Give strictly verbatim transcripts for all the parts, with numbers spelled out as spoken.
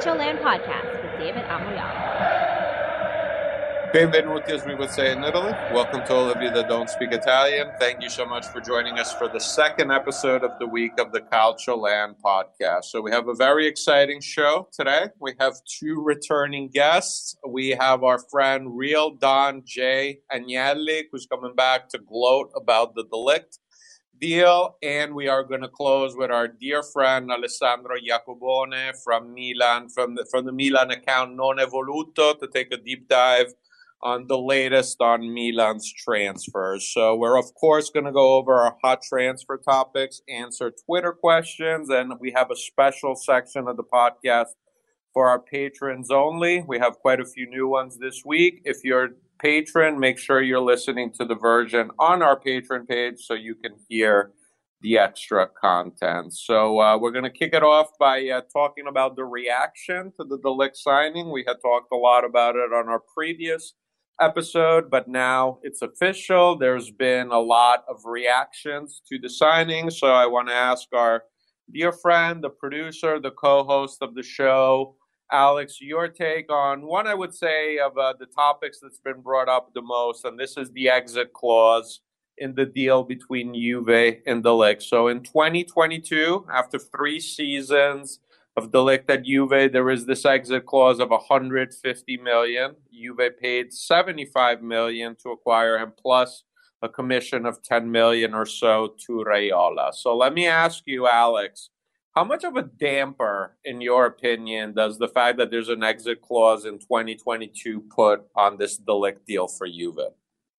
Calcio Land Podcast with David Amoyala. Benvenuti, as we would say in Italy. Welcome to all of you that don't speak Italian. Thank you so much for joining us for the second episode of the week of the Calcio Land Podcast. So we have a very exciting show today. We have two returning guests. We have our friend Real Don Jay Agnelli, who's coming back to gloat about the De Ligt deal, and we are going to close with our dear friend Alessandro Jacobone from Milan, from the, from the Milan account Non Evoluto, to take a deep dive on the latest on Milan's transfers. So we're, of course, going to go over our hot transfer topics, answer Twitter questions, and we have a special section of the podcast for our patrons only. We have quite a few new ones this week. If you're a patron, make sure you're listening to the version on our patron page so you can hear the extra content. So uh, we're going to kick it off by uh, talking about the reaction to the De Ligt signing. We had talked a lot about it on our previous episode, but now it's official. There's been a lot of reactions to the signing, so I want to ask our dear friend, the producer, the co-host of the show, Alex, your take on one, I would say, of uh, the topics that's been brought up the most, and this is the exit clause in the deal between Juve and De Ligt. So in twenty twenty-two, after three seasons of De Ligt at Juve, there is this exit clause of one hundred fifty million dollars. Juve paid seventy-five million dollars to acquire him, plus a commission of ten million dollars or so to Raiola. So let me ask you, Alex, how much of a damper, in your opinion, does the fact that there's an exit clause in twenty twenty-two put on this De Ligt deal for Juve?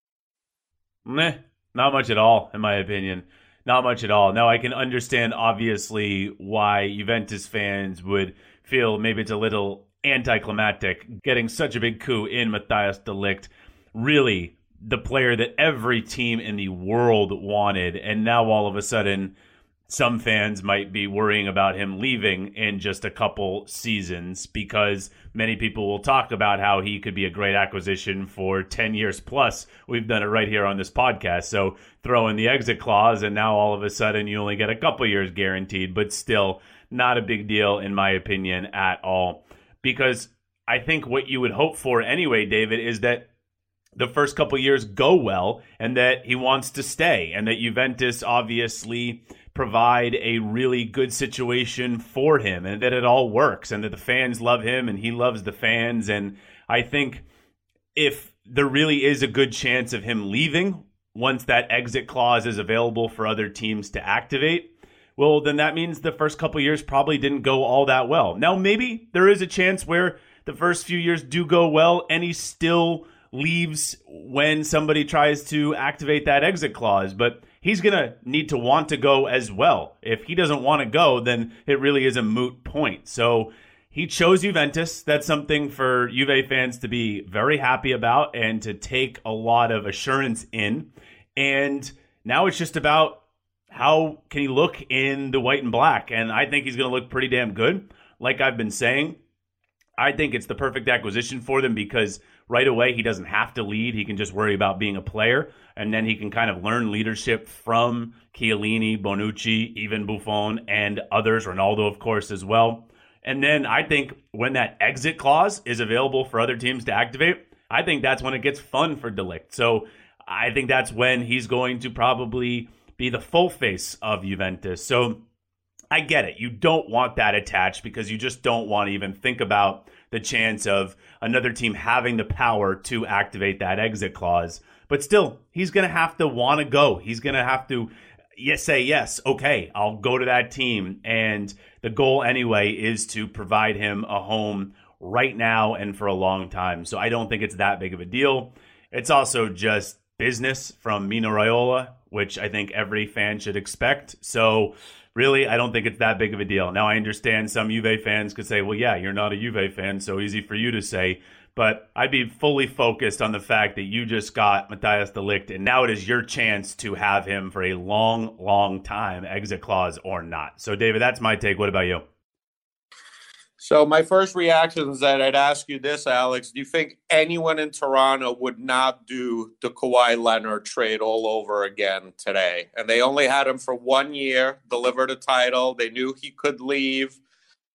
Meh, not much at all, in my opinion. Not much at all. Now, I can understand, obviously, why Juventus fans would feel maybe it's a little anticlimactic getting such a big coup in Matthijs de Ligt. Really, the player that every team in the world wanted. And now, all of a sudden, some fans might be worrying about him leaving in just a couple seasons, because many people will talk about how he could be a great acquisition for ten years plus. We've done it right here on this podcast. So throw in the exit clause, and now all of a sudden you only get a couple years guaranteed, but still not a big deal, in my opinion, at all. Because I think what you would hope for anyway, David, is that the first couple years go well and that he wants to stay, and that Juventus obviously provide a really good situation for him, and that it all works, and that the fans love him and he loves the fans. And I think if there really is a good chance of him leaving once that exit clause is available for other teams to activate, well, then that means the first couple years probably didn't go all that well. Now, maybe there is a chance where the first few years do go well and he still leaves when somebody tries to activate that exit clause, but he's going to need to want to go as well. If he doesn't want to go, then it really is a moot point. So he chose Juventus. That's something for Juve fans to be very happy about and to take a lot of assurance in. And now it's just about how can he look in the white and black. And I think he's going to look pretty damn good. Like I've been saying, I think it's the perfect acquisition for them, because right away he doesn't have to lead. He can just worry about being a player, and then he can kind of learn leadership from Chiellini, Bonucci, even Buffon, and others, Ronaldo, of course, as well. And then I think when that exit clause is available for other teams to activate, I think that's when it gets fun for De Ligt. So I think that's when he's going to probably be the full face of Juventus. So I get it. You don't want that attached, because you just don't want to even think about the chance of another team having the power to activate that exit clause. But still, he's going to have to want to go. He's going to have to yes, say, yes, okay, I'll go to that team. And the goal anyway is to provide him a home right now and for a long time. So I don't think it's that big of a deal. It's also just business from Mino Raiola, which I think every fan should expect. So really, I don't think it's that big of a deal. Now, I understand some Juve fans could say, well, yeah, you're not a Juve fan, so easy for you to say. But I'd be fully focused on the fact that you just got Matthijs de Ligt, and now it is your chance to have him for a long, long time, exit clause or not. So, David, that's my take. What about you? So my first reaction is that I'd ask you this, Alex. Do you think anyone in Toronto would not do the Kawhi Leonard trade all over again today? And they only had him for one year, delivered a title. They knew he could leave.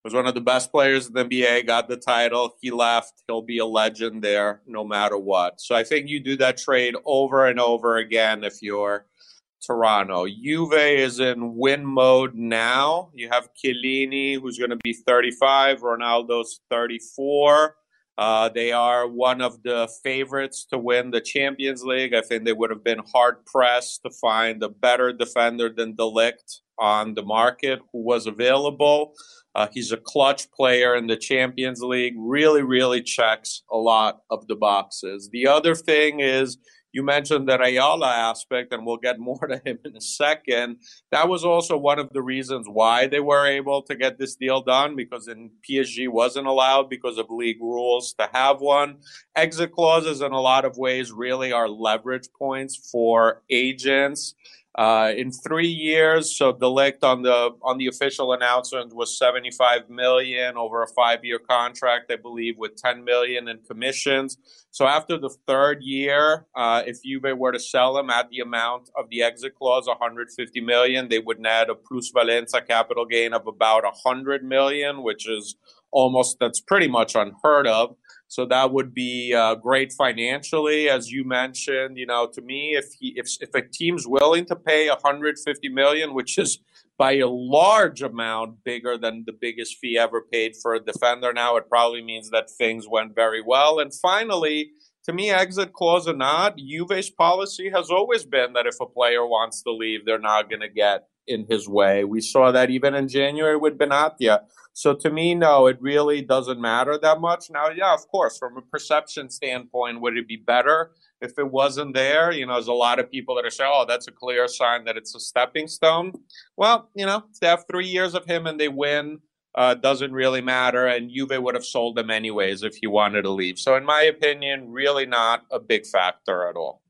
was one of the best players in the N B A, got the title. He left. He'll be a legend there no matter what. So I think you do that trade over and over again if you're Toronto. Juve is in win mode now. You have Chiellini, who's going to be thirty-five. Ronaldo's thirty-four. Uh, they are one of the favorites to win the Champions League. I think they would have been hard-pressed to find a better defender than De Ligt on the market who was available. Uh, he's a clutch player in the Champions League. Really, really checks a lot of the boxes. The other thing is, you mentioned the Raiola aspect, and we'll get more to him in a second. That was also one of the reasons why they were able to get this deal done, because in P S G wasn't allowed because of league rules to have one. Exit clauses in a lot of ways really are leverage points for agents. Uh, in three years, so De Ligt on the on the official announcement was seventy-five million over a five-year contract, I believe, with ten million in commissions. So after the third year, uh, if Juve were to sell him at the amount of the exit clause, one hundred fifty million, they would net a plusvalenza capital gain of about one hundred million, which is almost, that's pretty much unheard of. So that would be uh, great financially, as you mentioned. You know, to me, if he, if if a team's willing to pay one hundred fifty million, which is by a large amount bigger than the biggest fee ever paid for a defender now, it probably means that things went very well. And finally, to me, exit clause or not, Juve's policy has always been that if a player wants to leave, they're not going to get in his way. We saw that even in January with Benatia. So to me, no, it really doesn't matter that much. Now, yeah, of course, from a perception standpoint, would it be better if it wasn't there? You know, there's a lot of people that are saying, oh, that's a clear sign that it's a stepping stone. Well, you know, they have three years of him and they win. Uh, doesn't really matter. And Juve would have sold him anyways if he wanted to leave. So in my opinion, really not a big factor at all.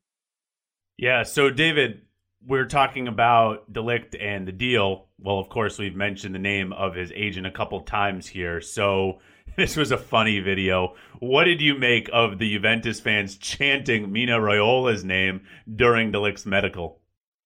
Yeah, so David, we're talking about De Ligt and the deal. Well, of course, we've mentioned the name of his agent a couple times here. So this was a funny video. What did you make of the Juventus fans chanting Mino Raiola's name during De Ligt's medical?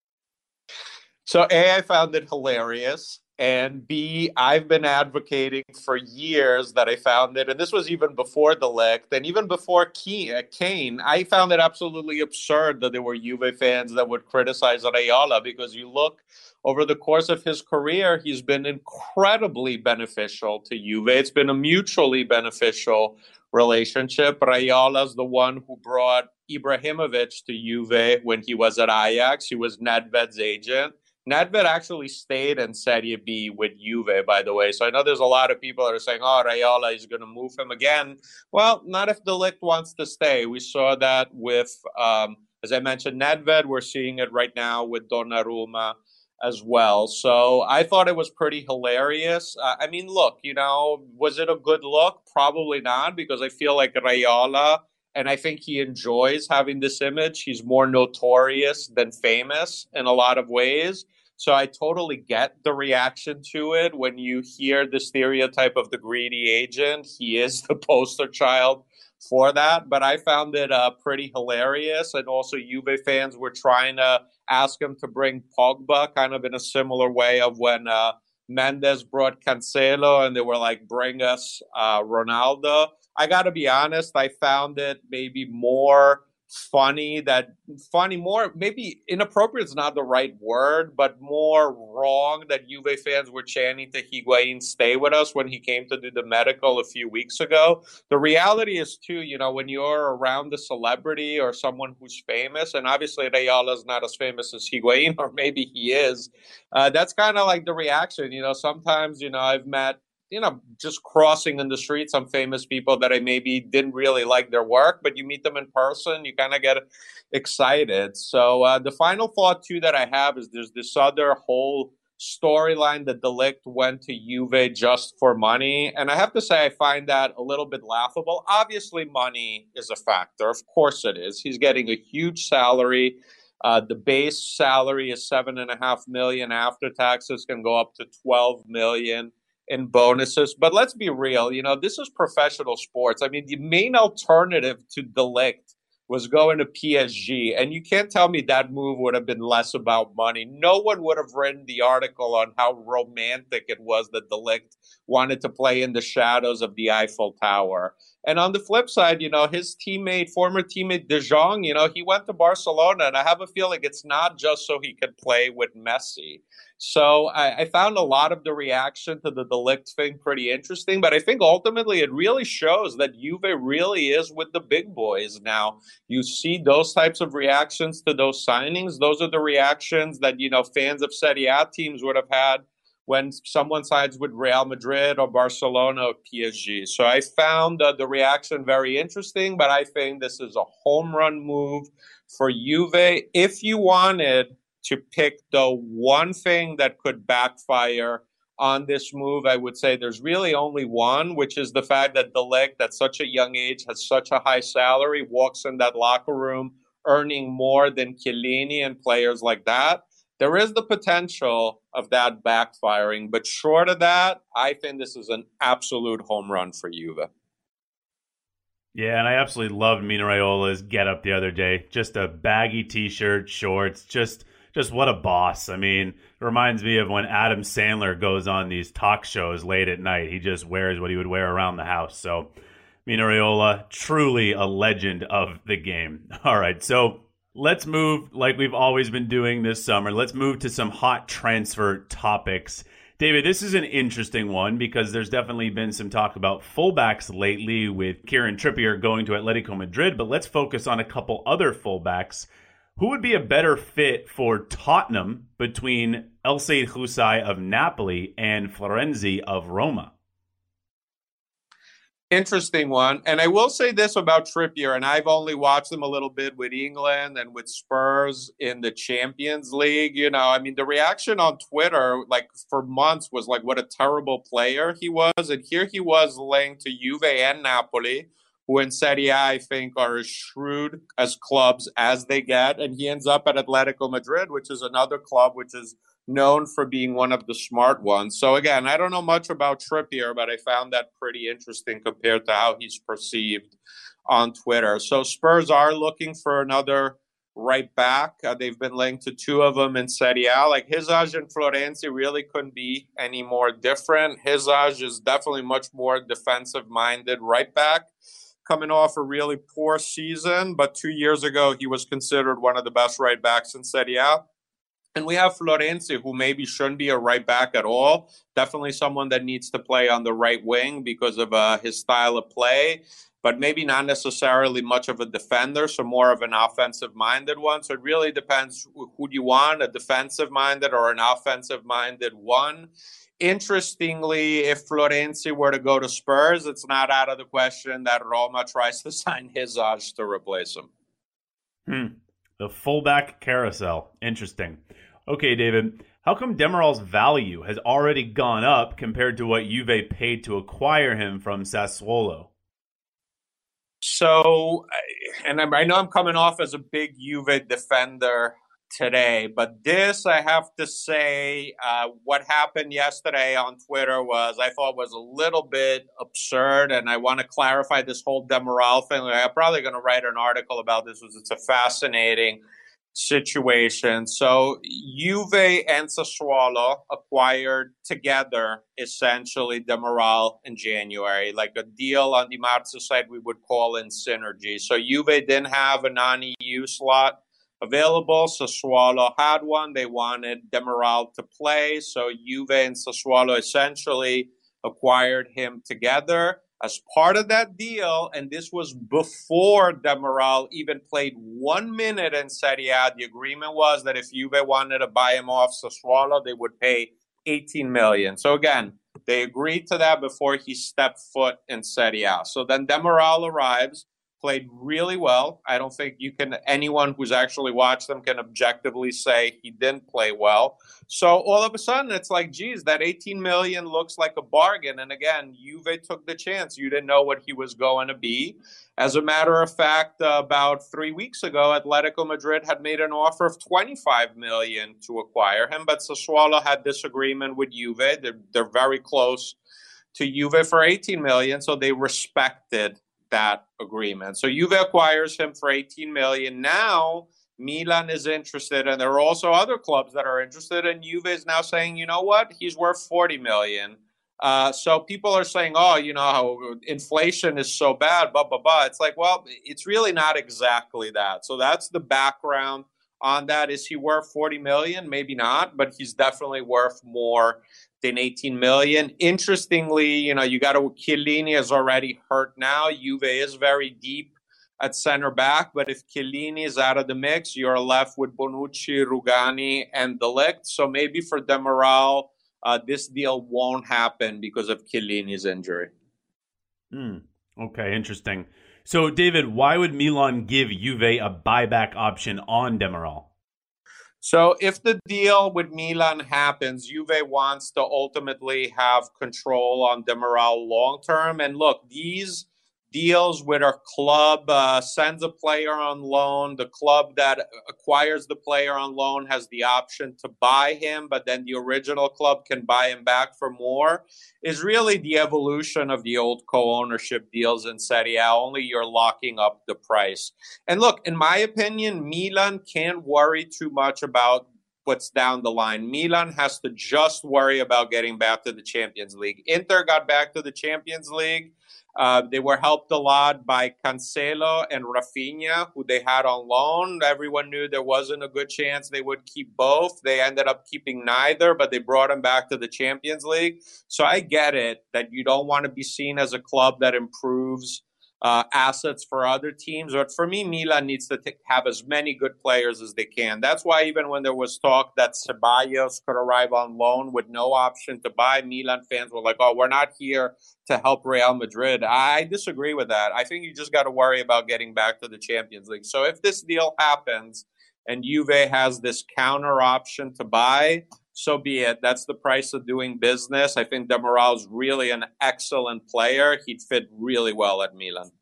So A, I found it hilarious. And B, I've been advocating for years that I found it, and this was even before De Ligt, and even before Kane, I found it absolutely absurd that there were Juve fans that would criticize Raiola, because you look over the course of his career, he's been incredibly beneficial to Juve. It's been a mutually beneficial relationship. Raiola's the one who brought Ibrahimovic to Juve when he was at Ajax. He was Nedved's agent. Nedved actually stayed in Serie B with Juve, by the way. So I know there's a lot of people that are saying, oh, Raiola is going to move him again. Well, not if De Ligt wants to stay. We saw that with, um, as I mentioned, Nedved. We're seeing it right now with Donnarumma as well. So I thought it was pretty hilarious. Uh, I mean, look, you know, was it a good look? Probably not, because I feel like Raiola, and I think he enjoys having this image. He's more notorious than famous in a lot of ways. So I totally get the reaction to it. When you hear the stereotype of the greedy agent, he is the poster child for that. But I found it uh, pretty hilarious. And also Juve fans were trying to ask him to bring Pogba, kind of in a similar way of when uh, Mendes brought Cancelo, and they were like, bring us uh, Ronaldo. I got to be honest, I found it maybe more funny that funny, more maybe inappropriate is not the right word, but more wrong that Juve fans were chanting to Higuain, stay with us, when he came to do the medical a few weeks ago. The reality is, too, you know, when you're around a celebrity or someone who's famous, and obviously Raiola is not as famous as Higuain, or maybe he is, uh, that's kind of like the reaction. You know, sometimes, you know, I've met, you know, just crossing in the street, some famous people that I maybe didn't really like their work, but you meet them in person, you kind of get excited. So uh, the final thought, too, that I have is there's this other whole storyline that De Ligt went to Juve just for money. And I have to say, I find that a little bit laughable. Obviously, money is a factor. Of course it is. He's getting a huge salary. Uh, the base salary is seven and a half million. After taxes can go up to twelve million. In bonuses. But let's be real, you know, this is professional sports. I mean, the main alternative to De Ligt was going to P S G. And you can't tell me that move would have been less about money. No one would have written the article on how romantic it was that De Ligt wanted to play in the shadows of the Eiffel Tower. And on the flip side, you know, his teammate, former teammate De Jong, you know, he went to Barcelona, and I have a feeling it's not just so he could play with Messi. So I, I found a lot of the reaction to the De Ligt thing pretty interesting, but I think ultimately it really shows that Juve really is with the big boys now. You see those types of reactions to those signings. Those are the reactions that, you know, fans of Serie A teams would have had when someone sides with Real Madrid or Barcelona or P S G. So I found uh, the reaction very interesting, but I think this is a home run move for Juve. If you wanted to pick the one thing that could backfire on this move, I would say there's really only one, which is the fact that De Ligt, at such a young age, has such a high salary, walks in that locker room earning more than Chiellini and players like that. There is the potential of that backfiring, but short of that, I think this is an absolute home run for Juve. Yeah, and I absolutely loved Mino Raiola's get up the other day. Just a baggy t-shirt, shorts, just just what a boss. I mean, it reminds me of when Adam Sandler goes on these talk shows late at night. He just wears what he would wear around the house. So Mino Raiola, truly a legend of the game. All right, so let's move, like we've always been doing this summer, let's move to some hot transfer topics. David, this is an interesting one because there's definitely been some talk about fullbacks lately with Kieran Trippier going to Atletico Madrid, but let's focus on a couple other fullbacks. Who would be a better fit for Tottenham between El Said Husai of Napoli and Florenzi of Roma? Interesting one. And I will say this about Trippier, and I've only watched him a little bit with England and with Spurs in the Champions League. You know, I mean, the reaction on Twitter, like for months, was like, what a terrible player he was. And here he was linked to Juve and Napoli, who in Serie A, I think, are as shrewd as clubs as they get. And he ends up at Atletico Madrid, which is another club which is known for being one of the smart ones. So again, I don't know much about Trippier, but I found that pretty interesting compared to how he's perceived on Twitter. So Spurs are looking for another right back. Uh, they've been linked to two of them in Serie A. Like Hysaj and Florenzi really couldn't be any more different. Hysaj is definitely much more defensive-minded right back, coming off a really poor season, but two years ago he was considered one of the best right backs in Serie A. And we have Florenzi, who maybe shouldn't be a right back at all. Definitely someone that needs to play on the right wing because of uh, his style of play, but maybe not necessarily much of a defender, so more of an offensive-minded one. So it really depends who do you want, a defensive-minded or an offensive-minded one. Interestingly, if Florenzi were to go to Spurs, it's not out of the question that Roma tries to sign Hysaj to replace him. Hmm. The fullback carousel. Interesting. Okay, David, how come Demiral's value has already gone up compared to what Juve paid to acquire him from Sassuolo? So, and I know I'm coming off as a big Juve defender today, but this, I have to say, uh, what happened yesterday on Twitter was, I thought was a little bit absurd, and I want to clarify this whole Demiral thing. I'm probably going to write an article about this, because it's a fascinating situation. So Juve and Sassuolo acquired together, essentially, Demiral in January, like a deal on the Marzo side we would call in synergy. So Juve didn't have a non-E U slot available. Sassuolo had one. They wanted Demiral to play. So Juve and Sassuolo essentially acquired him together as part of that deal. And this was before Demiral even played one minute in Serie A. The agreement was that if Juve wanted to buy him off Sassuolo, they would pay eighteen million dollars. So again, they agreed to that before he stepped foot in Serie A. So then Demiral arrives, played really well. I don't think you can, anyone who's actually watched them can objectively say he didn't play well. So all of a sudden it's like, geez, that eighteen million looks like a bargain. And again, Juve took the chance. You didn't know what he was going to be. As a matter of fact, uh, about three weeks ago, Atletico Madrid had made an offer of twenty-five million dollars to acquire him, but Sassuolo had disagreement with Juve. They're, they're very close to Juve for eighteen million dollars, so they respected that agreement. So Juve acquires him for eighteen million. Now Milan is interested, and there are also other clubs that are interested, and Juve is now saying, you know what, he's worth forty million. Uh, so people are saying, oh, you know, how inflation is so bad, blah, blah, blah. It's like, well, it's really not exactly that. So that's the background on that. Is he worth forty million? Maybe not, but he's definitely worth more than eighteen million. Interestingly, you know, you got to, Chiellini is already hurt now. Juve is very deep at center back, but if Chiellini is out of the mix, you're left with Bonucci, Rugani, and De Ligt. So maybe for Demiral, uh, this deal won't happen because of Chiellini's injury. Hmm. Okay, interesting. So, David, why would Milan give Juve a buyback option on Demiral? So if the deal with Milan happens, Juve wants to ultimately have control on Demiral long term. And look, these deals with our club uh, sends a player on loan. The club that acquires the player on loan has the option to buy him, but then the original club can buy him back for more, is really the evolution of the old co-ownership deals in Serie A. Only you're locking up the price. And look, in my opinion, Milan can't worry too much about what's down the line. Milan has to just worry about getting back to the Champions League. Inter got back to the Champions League. Uh, they were helped a lot by Cancelo and Rafinha, who they had on loan. Everyone knew there wasn't a good chance they would keep both. They ended up keeping neither, but they brought them back to the Champions League. So I get it that you don't want to be seen as a club that improves uh, assets for other teams. But for me, Milan needs to t- have as many good players as they can. That's why even when there was talk that Ceballos could arrive on loan with no option to buy, Milan fans were like, oh, we're not here to help Real Madrid. I disagree with that. I think you just got to worry about getting back to the Champions League. So if this deal happens and Juve has this counter option to buy, so be it. That's the price of doing business. I think Demiral is really an excellent player. He'd fit really well at Milan.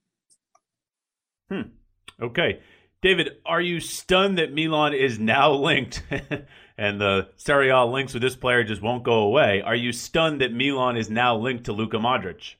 Hmm. Okay. David, are you stunned that Milan is now linked and the Serie A links with this player just won't go away? Are you stunned that Milan is now linked to Luka Modric?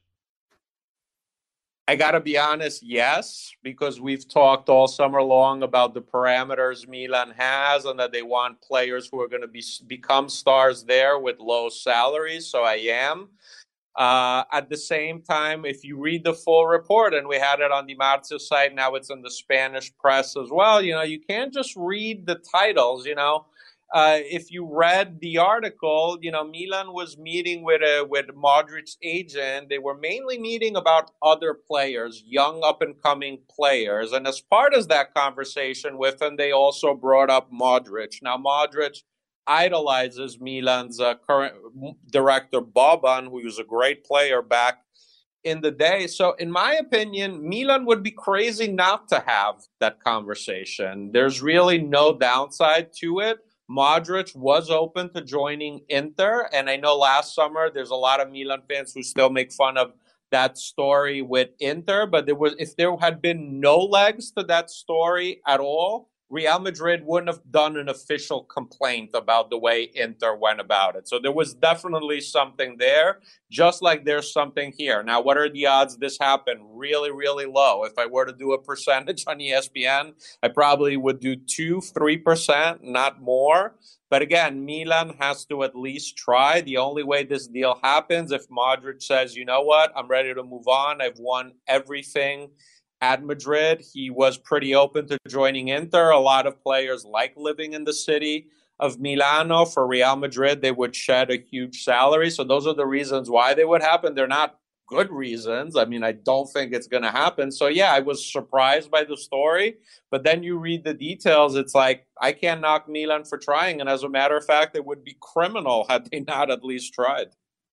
I got to be honest, yes, because we've talked all summer long about the parameters Milan has and that they want players who are going to be become stars there with low salaries. So I am. Uh, at the same time, if you read the full report, and we had it on the Marcio site, now it's in the Spanish press as well, you know, you can't just read the titles, you know. Uh, if you read the article, you know, Milan was meeting with a, with Modric's agent. They were mainly meeting about other players, young up-and-coming players. And as part of that conversation with him, they also brought up Modric. Now, Modric idolizes Milan's uh, current director, Boban, who was a great player back in the day. So in my opinion, Milan would be crazy not to have that conversation. There's really no downside to it. Modric was open to joining Inter, and I know last summer there's a lot of Milan fans who still make fun of that story with Inter, but there was if there had been no legs to that story at all, Real Madrid wouldn't have done an official complaint about the way Inter went about it. So there was definitely something there, just like there's something here. Now, what are the odds this happened? Really, really low. If I were to do a percentage on E S P N, I probably would do two, three percent, not more. But again, Milan has to at least try. The only way this deal happens if Modric says, you know what, I'm ready to move on. I've won everything at Madrid. He was pretty open to joining Inter. A lot of players like living in the city of Milano. For Real Madrid, they would shed a huge salary. So those are the reasons why they would happen. They're not good reasons. I mean, I don't think it's going to happen. So yeah, I was surprised by the story. But then you read the details. It's like, I can't knock Milan for trying. And as a matter of fact, it would be criminal had they not at least tried.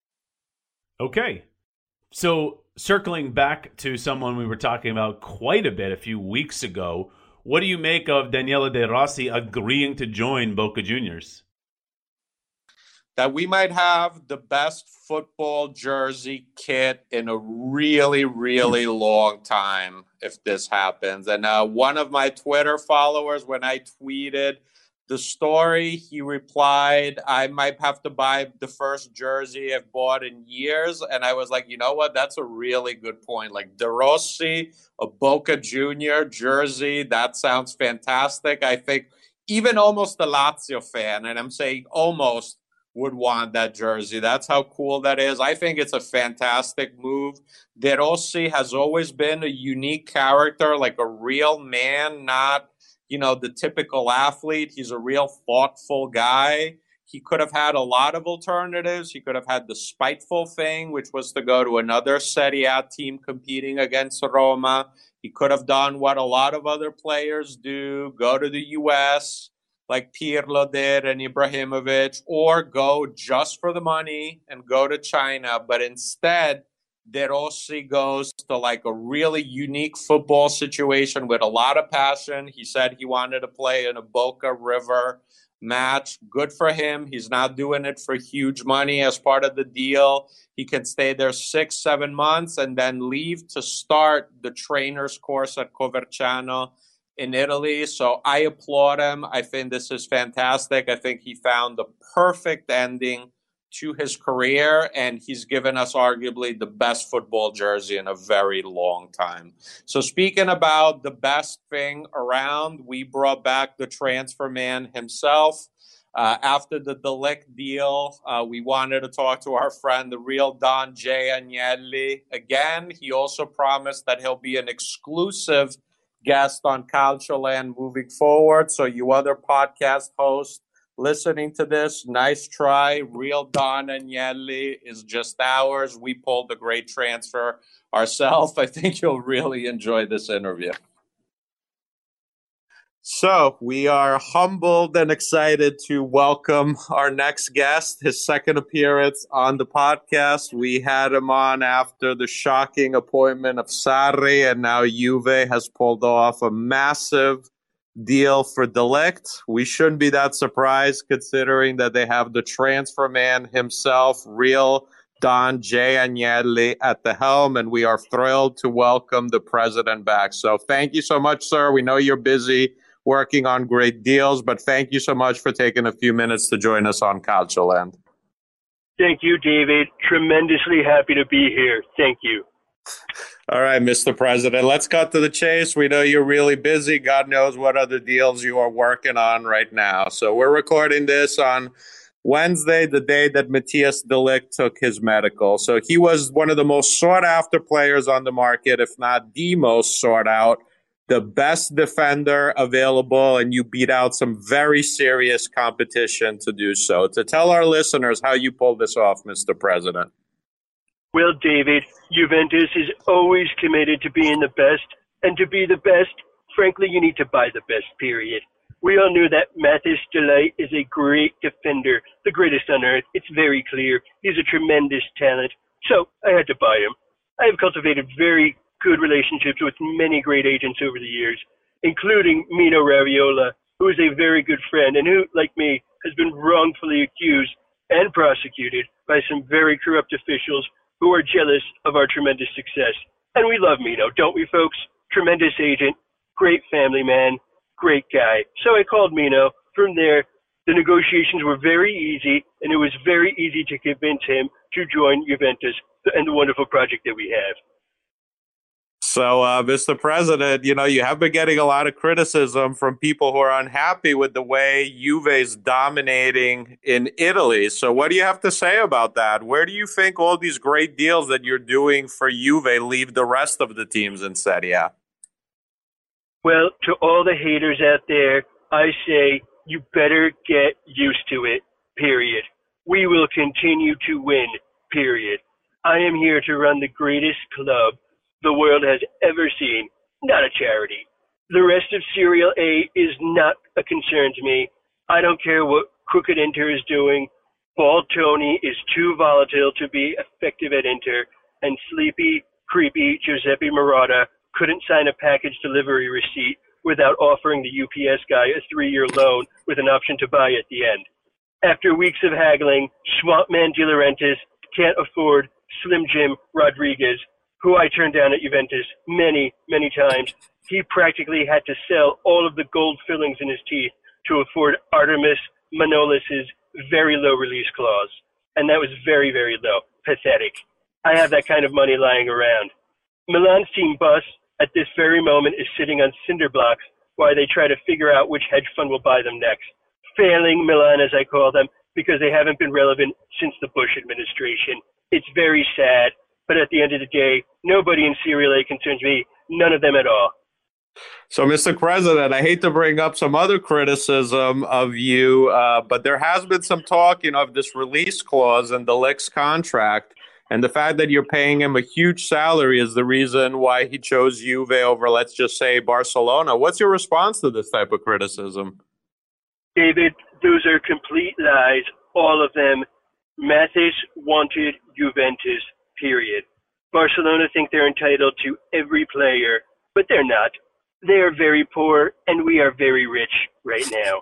Okay. So circling back to someone we were talking about quite a bit a few weeks ago, what do you make of Daniele De Rossi agreeing to join Boca Juniors? That we might have the best football jersey kit in a really, really long time if this happens. And uh, one of my Twitter followers, when I tweeted the story, he replied, I might have to buy the first jersey I've bought in years. And I was like, you know what? That's a really good point. Like De Rossi, a Boca Junior jersey, that sounds fantastic. I think even almost a Lazio fan, and I'm saying almost, would want that jersey. That's how cool that is. I think it's a fantastic move. De Rossi has always been a unique character, like a real man, not you know, the typical athlete. He's a real thoughtful guy. He could have had a lot of alternatives. He could have had the spiteful thing, which was to go to another Serie A team competing against Roma. He could have done what a lot of other players do, go to the U S like Pirlo did and Ibrahimovic, or go just for the money and go to China. But instead, De Rossi goes to like a really unique football situation with a lot of passion. He said he wanted to play in a Boca River match. Good for him. He's not doing it for huge money as part of the deal. He can stay there six, seven months and then leave to start the trainer's course at Coverciano in Italy. So I applaud him. I think this is fantastic. I think he found the perfect ending to his career, and he's given us arguably the best football jersey in a very long time. So speaking about the best thing around, we brought back the transfer man himself. Uh, after the De Ligt deal, uh, we wanted to talk to our friend, the real Don Jay Agnelli. Again, he also promised that he'll be an exclusive guest on Calcioland moving forward. So you other podcast hosts listening to this, nice try. Real Don Agnelli is just ours. We pulled a great transfer ourselves. I think you'll really enjoy this interview. So we are humbled and excited to welcome our next guest, his second appearance on the podcast. We had him on after the shocking appointment of Sarri, and now Juve has pulled off a massive deal for De Ligt. We shouldn't be that surprised considering that they have the transfer man himself, real Don Jay Agnelli, at the helm, and we are thrilled to welcome the president back. So thank you so much, sir. We know you're busy working on great deals, but thank you so much for taking a few minutes to join us on Calcioland. Thank you, David. Tremendously happy to be here. Thank you. All right, Mister President, let's cut to the chase. We know you're really busy. God knows what other deals you are working on right now. So we're recording this on Wednesday, the day that Matthias De Ligt took his medical. So he was one of the most sought-after players on the market, if not the most sought out, the best defender available, and you beat out some very serious competition to do so. To tell our listeners how you pulled this off, Mister President. Well, David, Juventus is always committed to being the best, and to be the best, frankly, you need to buy the best, period. We all knew that Mathis De Ligt is a great defender, the greatest on earth. It's very clear. He's a tremendous talent, so I had to buy him. I have cultivated very good relationships with many great agents over the years, including Mino Raiola, who is a very good friend and who, like me, has been wrongfully accused and prosecuted by some very corrupt officials who are jealous of our tremendous success. And we love Mino, don't we, folks? Tremendous agent, great family man, great guy. So I called Mino. From there, the negotiations were very easy, and it was very easy to convince him to join Juventus and the wonderful project that we have. So, uh, Mister President, you know, you have been getting a lot of criticism from people who are unhappy with the way Juve is dominating in Italy. So what do you have to say about that? Where do you think all these great deals that you're doing for Juve leave the rest of the teams in Serie A? Well, to all the haters out there, I say you better get used to it, period. We will continue to win, period. I am here to run the greatest club the world has ever seen, not a charity. The rest of Serie A is not a concern to me. I don't care what crooked Inter is doing. Baltoni is too volatile to be effective at Inter, and sleepy, creepy Giuseppe Marotta couldn't sign a package delivery receipt without offering the U P S guy a three-year loan with an option to buy at the end. After weeks of haggling, Swampman De Laurentiis can't afford Slim Jim Rodriguez, who I turned down at Juventus many, many times. He practically had to sell all of the gold fillings in his teeth to afford Artemis Manolis's very low release clause. And that was very, very low. Pathetic. I have that kind of money lying around. Milan's team bus at this very moment is sitting on cinder blocks while they try to figure out which hedge fund will buy them next. Failing Milan, as I call them, because they haven't been relevant since the Bush administration. It's very sad, but at the end of the day, nobody in Serial A concerns me, none of them at all. So, Mister President, I hate to bring up some other criticism of you, uh, but there has been some talk, you know, of this release clause in the Licks contract, and the fact that you're paying him a huge salary is the reason why he chose Juve over, let's just say, Barcelona. What's your response to this type of criticism? David, those are complete lies, all of them. Mathis wanted Juventus, period. Barcelona think they're entitled to every player, but they're not. They are very poor, and we are very rich right now.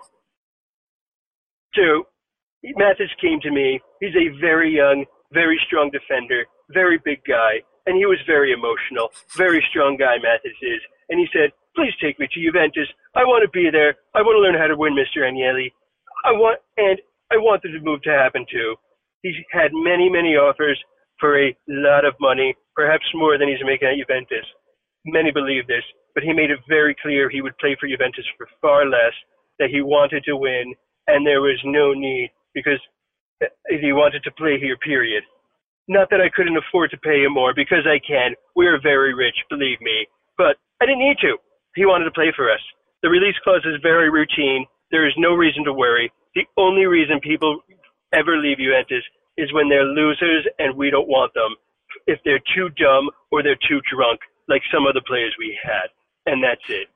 So, Mathis came to me. He's a very young, very strong defender, very big guy, and he was very emotional. Very strong guy, Mathis is. And he said, please take me to Juventus. I want to be there. I want to learn how to win, Mister Agnelli. I want, and I want the move to happen too. He's had many, many offers for a lot of money, perhaps more than he's making at Juventus. Many believe this, but he made it very clear he would play for Juventus for far less, that he wanted to win, and there was no need, because he wanted to play here, period. Not that I couldn't afford to pay him more, because I can. We're very rich, believe me. But I didn't need to. He wanted to play for us. The release clause is very routine. There is no reason to worry. The only reason people ever leave Juventus is when they're losers and we don't want them. If they're too dumb or they're too drunk, like some of the players we had. And that's it.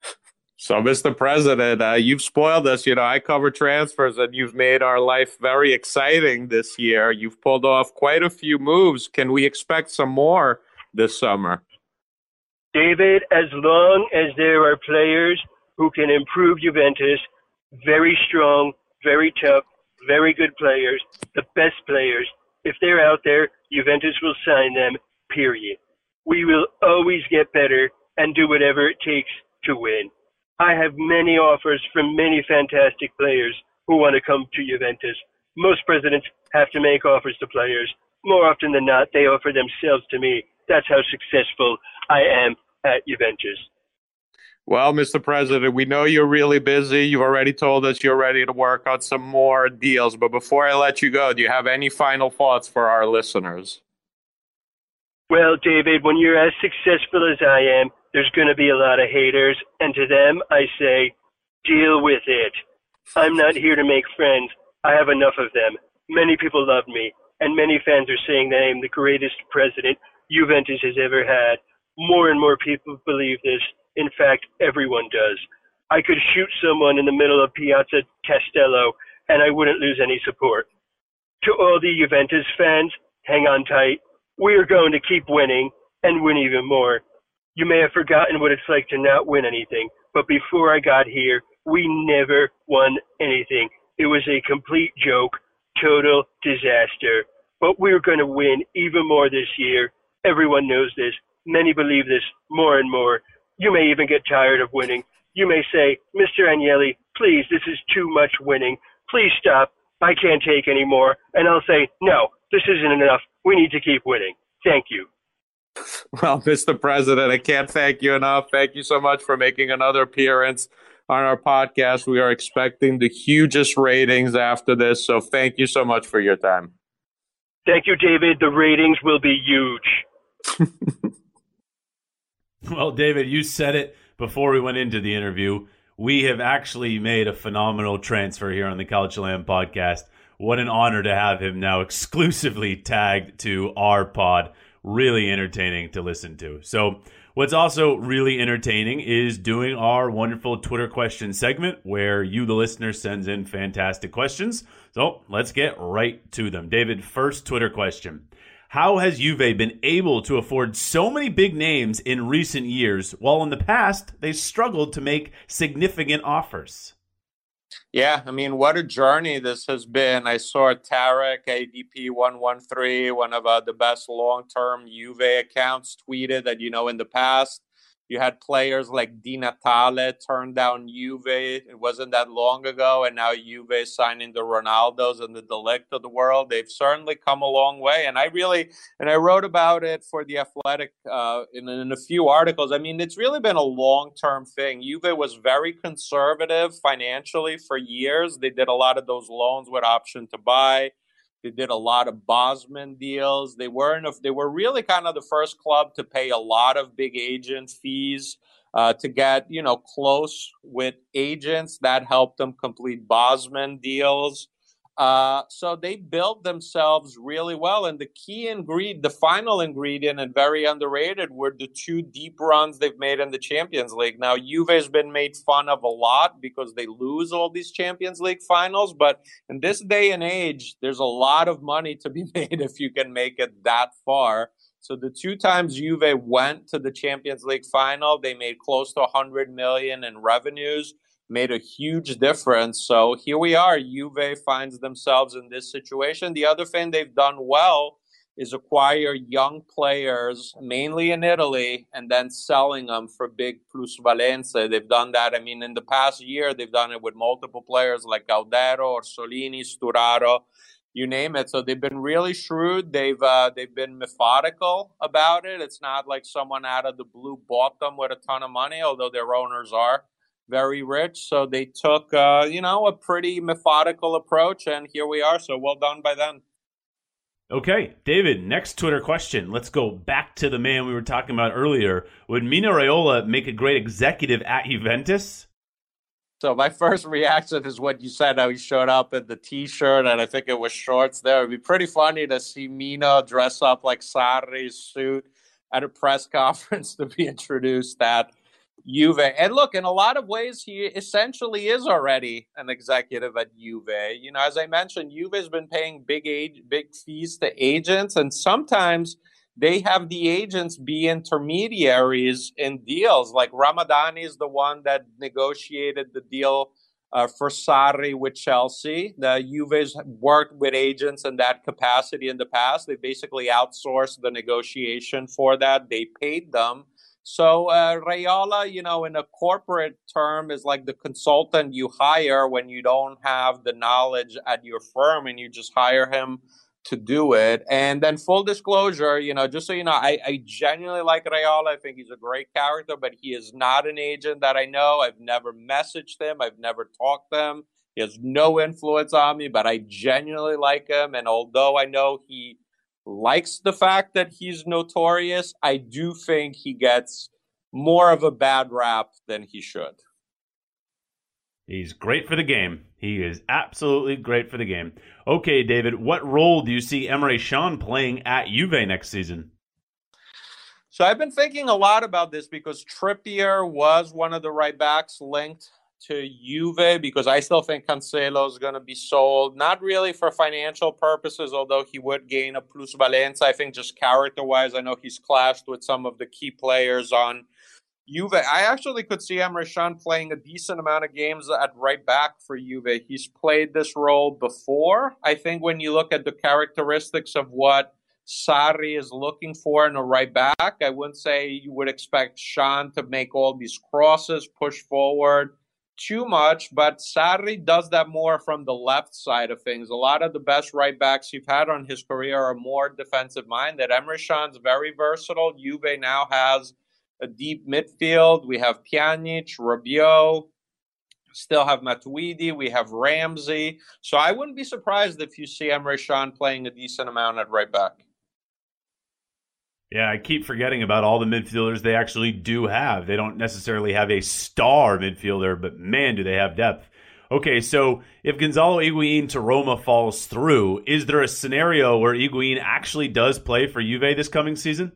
So, Mister President, uh, you've spoiled us. You know, I cover transfers, and you've made our life very exciting this year. You've pulled off quite a few moves. Can we expect some more this summer? David, as long as there are players who can improve Juventus, very strong, very tough, very good players, the best players, if they're out there, Juventus will sign them, period. We will always get better and do whatever it takes to win. I have many offers from many fantastic players who want to come to Juventus. Most presidents have to make offers to players. More often than not, they offer themselves to me. That's how successful I am at Juventus. Well, Mister President, we know you're really busy. You've already told us you're ready to work on some more deals. But before I let you go, do you have any final thoughts for our listeners? Well, David, when you're as successful as I am, there's going to be a lot of haters. And to them, I say, deal with it. I'm not here to make friends. I have enough of them. Many people love me, and many fans are saying that I am the greatest president Juventus has ever had. More and more people believe this. In fact, everyone does. I could shoot someone in the middle of Piazza Castello, and I wouldn't lose any support. To all the Juventus fans, hang on tight. We are going to keep winning, and win even more. You may have forgotten what it's like to not win anything, but before I got here, we never won anything. It was a complete joke, total disaster. But we're going to win even more this year. Everyone knows this. Many believe this more and more. You may even get tired of winning. You may say, Mister Agnelli, please, this is too much winning. Please stop. I can't take any more. And I'll say, no, this isn't enough. We need to keep winning. Thank you. Well, Mister President, I can't thank you enough. Thank you so much for making another appearance on our podcast. We are expecting the hugest ratings after this, so thank you so much for your time. Thank you, David. The ratings will be huge. Well, David, you said it before we went into the interview. We have actually made a phenomenal transfer here on the Calciolan podcast. What an honor to have him now exclusively tagged to our pod. Really entertaining to listen to. So what's also really entertaining is doing our wonderful Twitter question segment where you, the listener, sends in fantastic questions. So let's get right to them. David, first Twitter question. How has Juve been able to afford so many big names in recent years, while in the past they struggled to make significant offers? Yeah, I mean, what a journey this has been. I saw Tarek, A D P one one three, one of uh, the best long-term Juve accounts, tweeted that, you know, in the past, You had players like Di Natale turn down Juve. It wasn't that long ago, and now Juve is signing the Ronaldos and the De Ligt of the world. They've certainly come a long way, and I really, and I wrote about it for The Athletic uh, in, in a few articles. I mean, it's really been a long-term thing. Juve was very conservative financially for years. They did a lot of those loans with option to buy. They did a lot of Bosman deals. They weren't. They were really kind of the first club to pay a lot of big agent fees uh, to get, you know, close with agents. That helped them complete Bosman deals. Uh, so they built themselves really well. And the key ingredient, the final ingredient, and very underrated, were the two deep runs they've made in the Champions League. Now, Juve has been made fun of a lot because they lose all these Champions League finals. But in this day and age, there's a lot of money to be made if you can make it that far. So the two times Juve went to the Champions League final, they made close to one hundred million dollars in revenues. Made a huge difference. So here we are. Juve finds themselves in this situation. The other thing they've done well is acquire young players, mainly in Italy, and then selling them for big plusvalenza. They've done that. I mean, in the past year, they've done it with multiple players like Gaudero, Orsolini, Sturaro, you name it. So they've been really shrewd. They've uh, they've been methodical about it. It's not like someone out of the blue bought them with a ton of money, although their owners are very rich. So they took, uh, you know, a pretty methodical approach, and here we are. So well done by them. Okay, David, next Twitter question. Let's go back to the man we were talking about earlier. Would Mino Raiola make a great executive at Juventus? So my first reaction is what you said, how he showed up in the T-shirt, and I think it was shorts there. It'd be pretty funny to see Mino dress up like Sarri's suit at a press conference to be introduced at Juve. And look, in a lot of ways, he essentially is already an executive at Juve. You know, as I mentioned, Juve has been paying big age, big fees to agents, and sometimes they have the agents be intermediaries in deals. Like Ramadani is the one that negotiated the deal uh, for Sarri with Chelsea. The Juve's worked with agents in that capacity in the past. They basically outsourced the negotiation for that. They paid them. So uh, Raiola, you know, in a corporate term, is like the consultant you hire when you don't have the knowledge at your firm, and you just hire him to do it. And then full disclosure, you know, just so you know, I, I genuinely like Raiola. I think he's a great character, but he is not an agent that I know. I've never messaged him. I've never talked to him. He has no influence on me, but I genuinely like him. And although I know he likes the fact that he's notorious, I do think he gets more of a bad rap than he should. He's great for the game. He is absolutely great for the game. Okay, David, what role do you see Emre Can playing at Juve next season? So I've been thinking a lot about this because Trippier was one of the right backs linked to Juve, because I still think Cancelo is going to be sold, not really for financial purposes, although he would gain a plusvalenza. I think just character-wise, I know he's clashed with some of the key players on Juve. I actually could see Emre Can playing a decent amount of games at right back for Juve. He's played this role before. I think when you look at the characteristics of what Sarri is looking for in a right back, I wouldn't say you would expect Can to make all these crosses, push forward too much, but Sarri does that more from the left side of things. A lot of the best right backs you've had on his career are more defensive minded. Emre Can's very versatile. Juve now has a deep midfield. We have Pjanic, Rabiot, still have Matuidi, we have Ramsey. So I wouldn't be surprised if you see Emre Can playing a decent amount at right back. Yeah, I keep forgetting about all the midfielders they actually do have. They don't necessarily have a star midfielder, but man, do they have depth. Okay, so if Gonzalo Higuain to Roma falls through, is there a scenario where Higuain actually does play for Juve this coming season?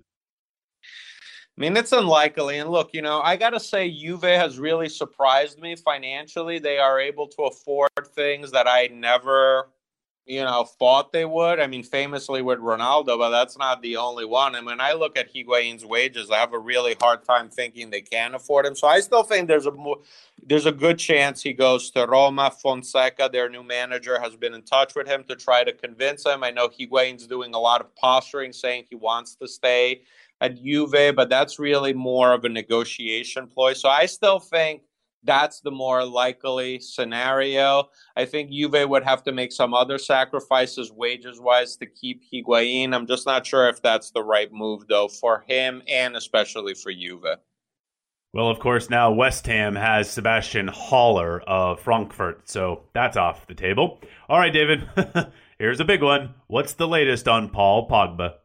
I mean, it's unlikely. And look, you know, I got to say Juve has really surprised me financially. They are able to afford things that I never, you know, thought they would. I mean, famously with Ronaldo, but that's not the only one. And when I look at Higuain's wages, I have a really hard time thinking they can afford him. So I still think there's a more, there's a good chance he goes to Roma. Fonseca, their new manager, has been in touch with him to try to convince him. I know Higuain's doing a lot of posturing, saying he wants to stay at Juve, but that's really more of a negotiation ploy. So I still think that's the more likely scenario. I think Juve would have to make some other sacrifices wages-wise to keep Higuain. I'm just not sure if that's the right move, though, for him and especially for Juve. Well, of course, now West Ham has Sebastian Haller of Frankfurt, so that's off the table. All right, David, here's a big one. What's the latest on Paul Pogba?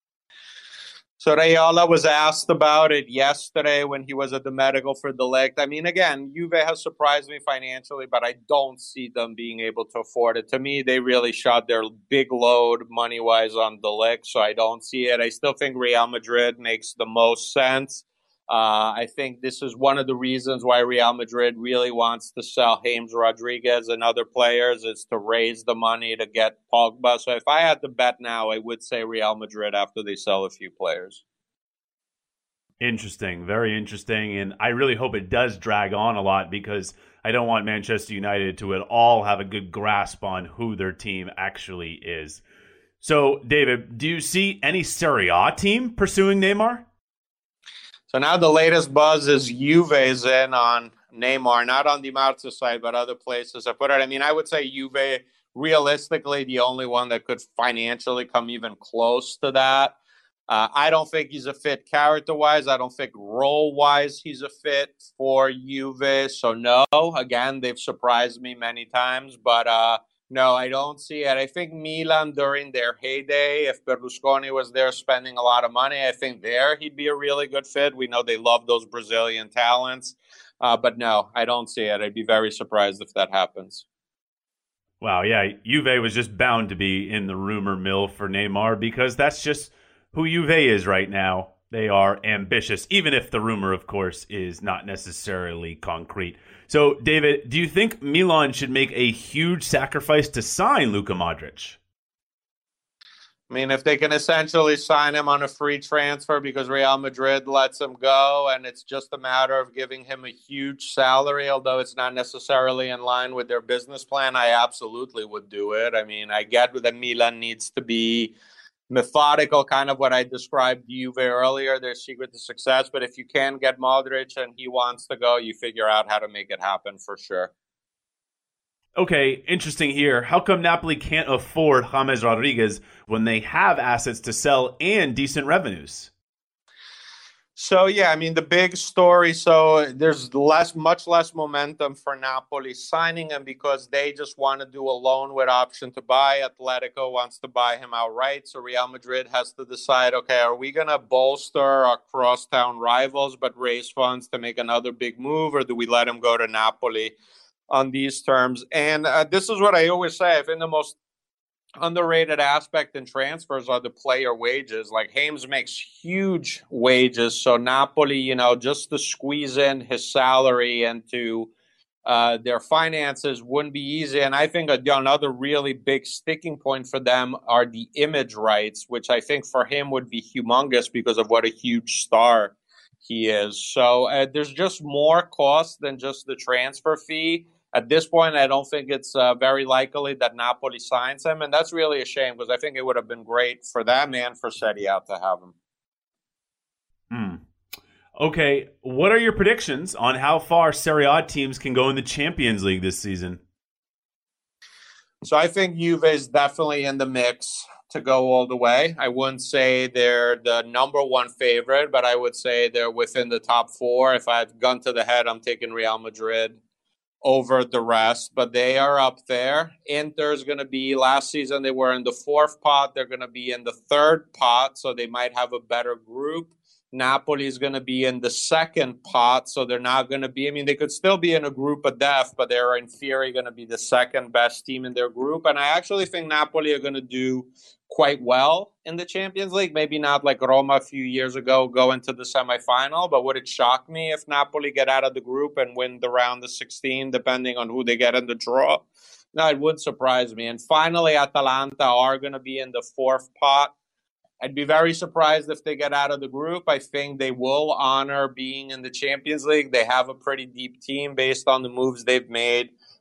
So Raiola was asked about it yesterday when he was at the medical for De Ligt. I mean, again, Juve has surprised me financially, but I don't see them being able to afford it. To me, they really shot their big load money-wise on De Ligt, so I don't see it. I still think Real Madrid makes the most sense. Uh, I think this is one of the reasons why Real Madrid really wants to sell James Rodriguez and other players, is to raise the money to get Pogba. So if I had to bet now, I would say Real Madrid after they sell a few players. Interesting, very interesting. And I really hope it does drag on a lot, because I don't want Manchester United to at all have a good grasp on who their team actually is. So, David, do you see any Serie A team pursuing Neymar? So now the latest buzz is Juve's in on Neymar, not on Di Marzio's side, but other places. I put it. I mean, I would say Juve, realistically, the only one that could financially come even close to that. Uh, I don't think he's a fit character-wise. I don't think role-wise he's a fit for Juve. So no, again, they've surprised me many times, but uh, no, I don't see it. I think Milan during their heyday, if Berlusconi was there spending a lot of money, I think there he'd be a really good fit. We know they love those Brazilian talents. Uh, but no, I don't see it. I'd be very surprised if that happens. Wow, yeah, Juve was just bound to be in the rumor mill for Neymar, because that's just who Juve is right now. They are ambitious, even if the rumor, of course, is not necessarily concrete. So, David, do you think Milan should make a huge sacrifice to sign Luka Modric? I mean, if they can essentially sign him on a free transfer because Real Madrid lets him go, and it's just a matter of giving him a huge salary, although it's not necessarily in line with their business plan, I absolutely would do it. I mean, I get that Milan needs to be methodical, kind of what I described to you very earlier, their secret to success. But if you can get Modric and he wants to go, you figure out how to make it happen for sure. Okay, interesting here. How come Napoli can't afford James Rodriguez when they have assets to sell and decent revenues? So, yeah, I mean, the big story, so there's less, much less momentum for Napoli signing him because they just want to do a loan with option to buy. Atletico wants to buy him outright. So Real Madrid has to decide, okay, are we going to bolster our crosstown rivals but raise funds to make another big move, or do we let him go to Napoli on these terms? And uh, this is what I always say. I think the most underrated aspect in transfers are the player wages. Like, James makes huge wages, so Napoli, you know, just to squeeze in his salary into uh, their finances wouldn't be easy. And I think another really big sticking point for them are the image rights, which I think for him would be humongous because of what a huge star he is. So uh, there's just more cost than just the transfer fee. At this point, I don't think it's uh, very likely that Napoli signs him, and that's really a shame because I think it would have been great for them and for Serie A to have him. Hmm. Okay, what are your predictions on how far Serie A teams can go in the Champions League this season? So I think Juve is definitely in the mix to go all the way. I wouldn't say they're the number one favorite, but I would say they're within the top four. If I had gun to the head, I'm taking Real Madrid over the rest, but they are up there. Inter's going to be, last season they were in the fourth pot. They're going to be in the third pot, so they might have a better group. Napoli is going to be in the second pot, so they're not going to be, I mean, they could still be in a group of death, but they're in theory going to be the second best team in their group. And I actually think Napoli are going to do quite well in the Champions League. Maybe not like Roma a few years ago, go into the semifinal, but would it shock me if Napoli get out of the group and win the round of sixteen, depending on who they get in the draw? No, it wouldn't surprise me. And finally, Atalanta are going to be in the fourth pot. I'd be very surprised if they get out of the group. I think they will honor being in the Champions League. They have a pretty deep team based on the moves they've made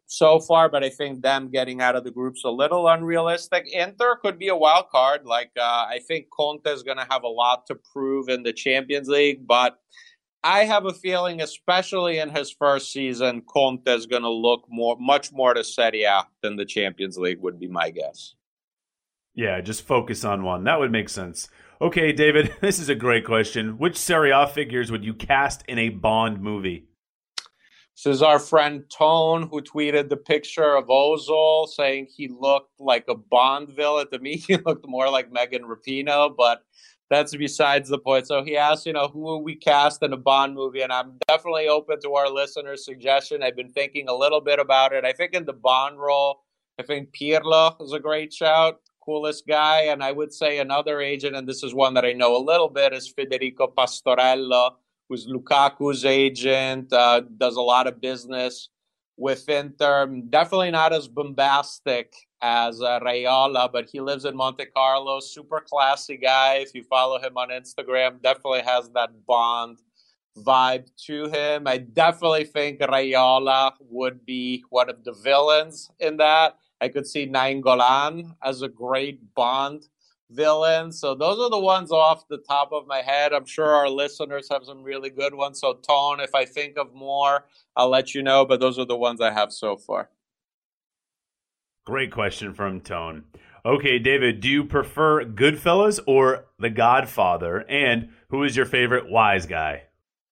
so far, but I think them getting out of the group's a little unrealistic. Inter could be a wild card. Like, uh, I think Conte is going to have a lot to prove in the Champions League, but I have a feeling, especially in his first season, Conte is going to look more, much more to Serie A than the Champions League would be my guess. Yeah, just focus on one. That would make sense. Okay, David, this is a great question. Which Serie A figures would you cast in a Bond movie? This is our friend Tone, who tweeted the picture of Ozil saying he looked like a Bond villain. To me, he looked more like Megan Rapinoe, but that's besides the point. So he asked, you know, who will we cast in a Bond movie? And I'm definitely open to our listeners' suggestion. I've been thinking a little bit about it. I think in the Bond role, I think Pirlo is a great shout. Coolest guy. And I would say another agent, and this is one that I know a little bit, is Federico Pastorello, who's Lukaku's agent, uh, does a lot of business with Inter. Definitely not as bombastic as uh, Raiola, but he lives in Monte Carlo. Super classy guy. If you follow him on Instagram, definitely has that Bond vibe to him. I definitely think Raiola would be one of the villains in that. I could see Nainggolan as a great Bond villain. So those are the ones off the top of my head. I'm sure our listeners have some really good ones. So Tone, if I think of more, I'll let you know. But those are the ones I have so far. Great question from Tone. Okay, David, do you prefer Goodfellas or The Godfather? And who is your favorite wise guy?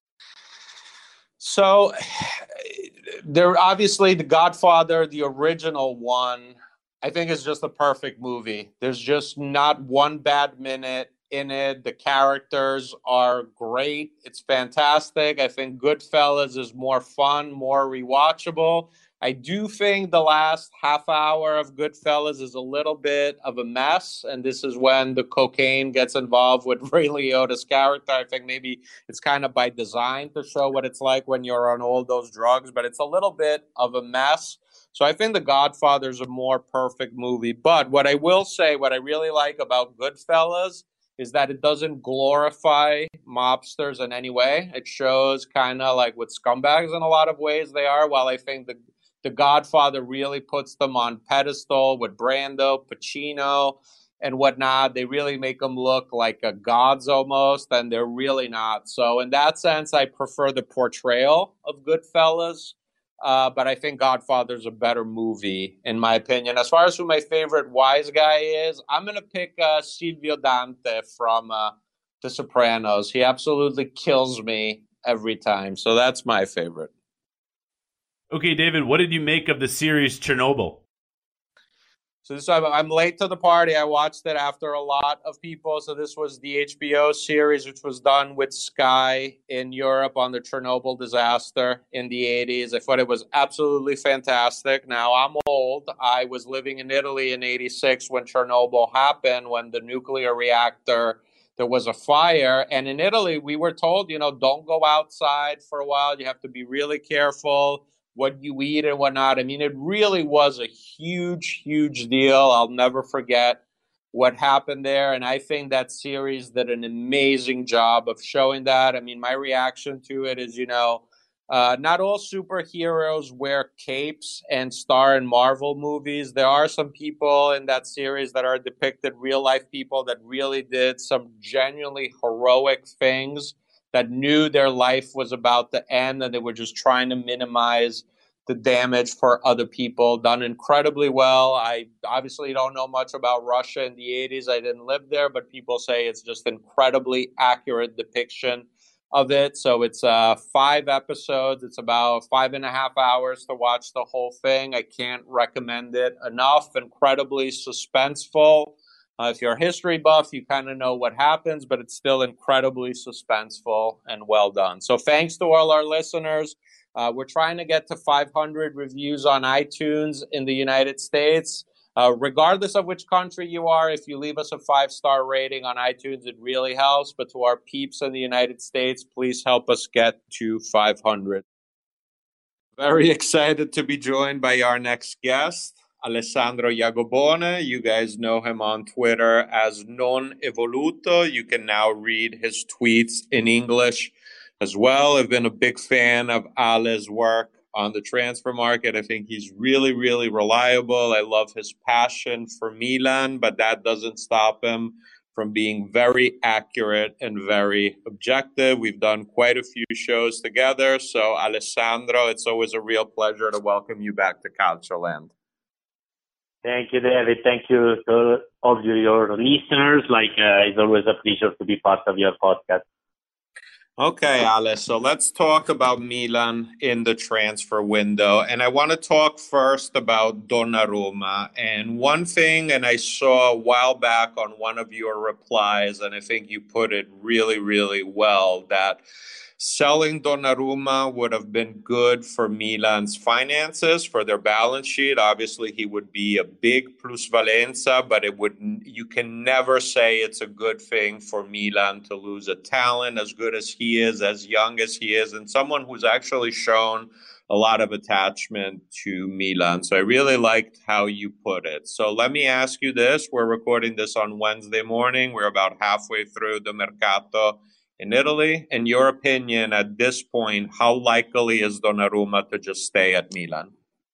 So there, obviously, The Godfather, the original one, I think is just a perfect movie. There's just not one bad minute in it. The characters are great. It's fantastic. I think Goodfellas is more fun, more rewatchable. I do think the last half hour of Goodfellas is a little bit of a mess, and this is when the cocaine gets involved with Ray Liotta's character. I think maybe it's kind of by design to show what it's like when you're on all those drugs, but it's a little bit of a mess. So I think The Godfather is a more perfect movie. But what I will say, what I really like about Goodfellas is that it doesn't glorify mobsters in any way. It shows kind of like what scumbags in a lot of ways they are, while I think the The Godfather really puts them on pedestal with Brando, Pacino, and whatnot. They really make them look like a gods almost, and they're really not. So in that sense, I prefer the portrayal of Goodfellas, uh, but I think Godfather's a better movie, in my opinion. As far as who my favorite wise guy is, I'm going to pick uh, Silvio Dante from uh, The Sopranos. He absolutely kills me every time, so that's my favorite. Okay, David, what did you make of the series Chernobyl? So this, I'm late to the party. I watched it after a lot of people. So this was the H B O series, which was done with Sky in Europe on the Chernobyl disaster in the eighties. I thought it was absolutely fantastic. Now, I'm old. I was living in Italy in eighty-six when Chernobyl happened, when the nuclear reactor, there was a fire. And in Italy, we were told, you know, don't go outside for a while. You have to be really careful what you eat and whatnot. I mean, it really was a huge, huge deal. I'll never forget what happened there. And I think that series did an amazing job of showing that. I mean, my reaction to it is, you know, uh, not all superheroes wear capes and star in Marvel movies. There are some people in that series that are depicted real life people that really did some genuinely heroic things, that knew their life was about to end and they were just trying to minimize the damage for other people. Done incredibly well. I obviously don't know much about Russia in the eighties. I didn't live there, but people say it's just incredibly accurate depiction of it. So it's uh, five episodes. It's about five and a half hours to watch the whole thing. I can't recommend it enough. Incredibly suspenseful. Uh, if you're a history buff, you kind of know what happens, but it's still incredibly suspenseful and well done. So thanks to all our listeners. Uh, we're trying to get to five hundred reviews on iTunes in the United States. Uh, regardless of which country you are, if you leave us a five-star rating on iTunes, it really helps. But to our peeps in the United States, please help us get to five hundred. Very excited to be joined by our next guest, Alessandro Jagobone. You guys know him on Twitter as Non Evoluto. You can now read his tweets in English as well. I've been a big fan of Ale's work on the transfer market. I think he's really, really reliable. I love his passion for Milan, but that doesn't stop him from being very accurate and very objective. We've done quite a few shows together. So, Alessandro, it's always a real pleasure to welcome you back to Calcioland. Thank you, David. Thank you to all of your listeners. Like, uh, it's always a pleasure to be part of your podcast. Okay, Ale, so let's talk about Milan in the transfer window. And I want to talk first about Donnarumma. And one thing, and I saw a while back on one of your replies, and I think you put it really, really well, that selling Donnarumma would have been good for Milan's finances, for their balance sheet. Obviously, he would be a big plusvalenza, but it would you can never say it's a good thing for Milan to lose a talent as good as he is, as young as he is, and someone who's actually shown a lot of attachment to Milan. So I really liked how you put it. So let me ask you this. We're recording this on Wednesday morning. We're about halfway through the Mercato in Italy. In your opinion, at this point, how likely is Donnarumma to just stay at Milan?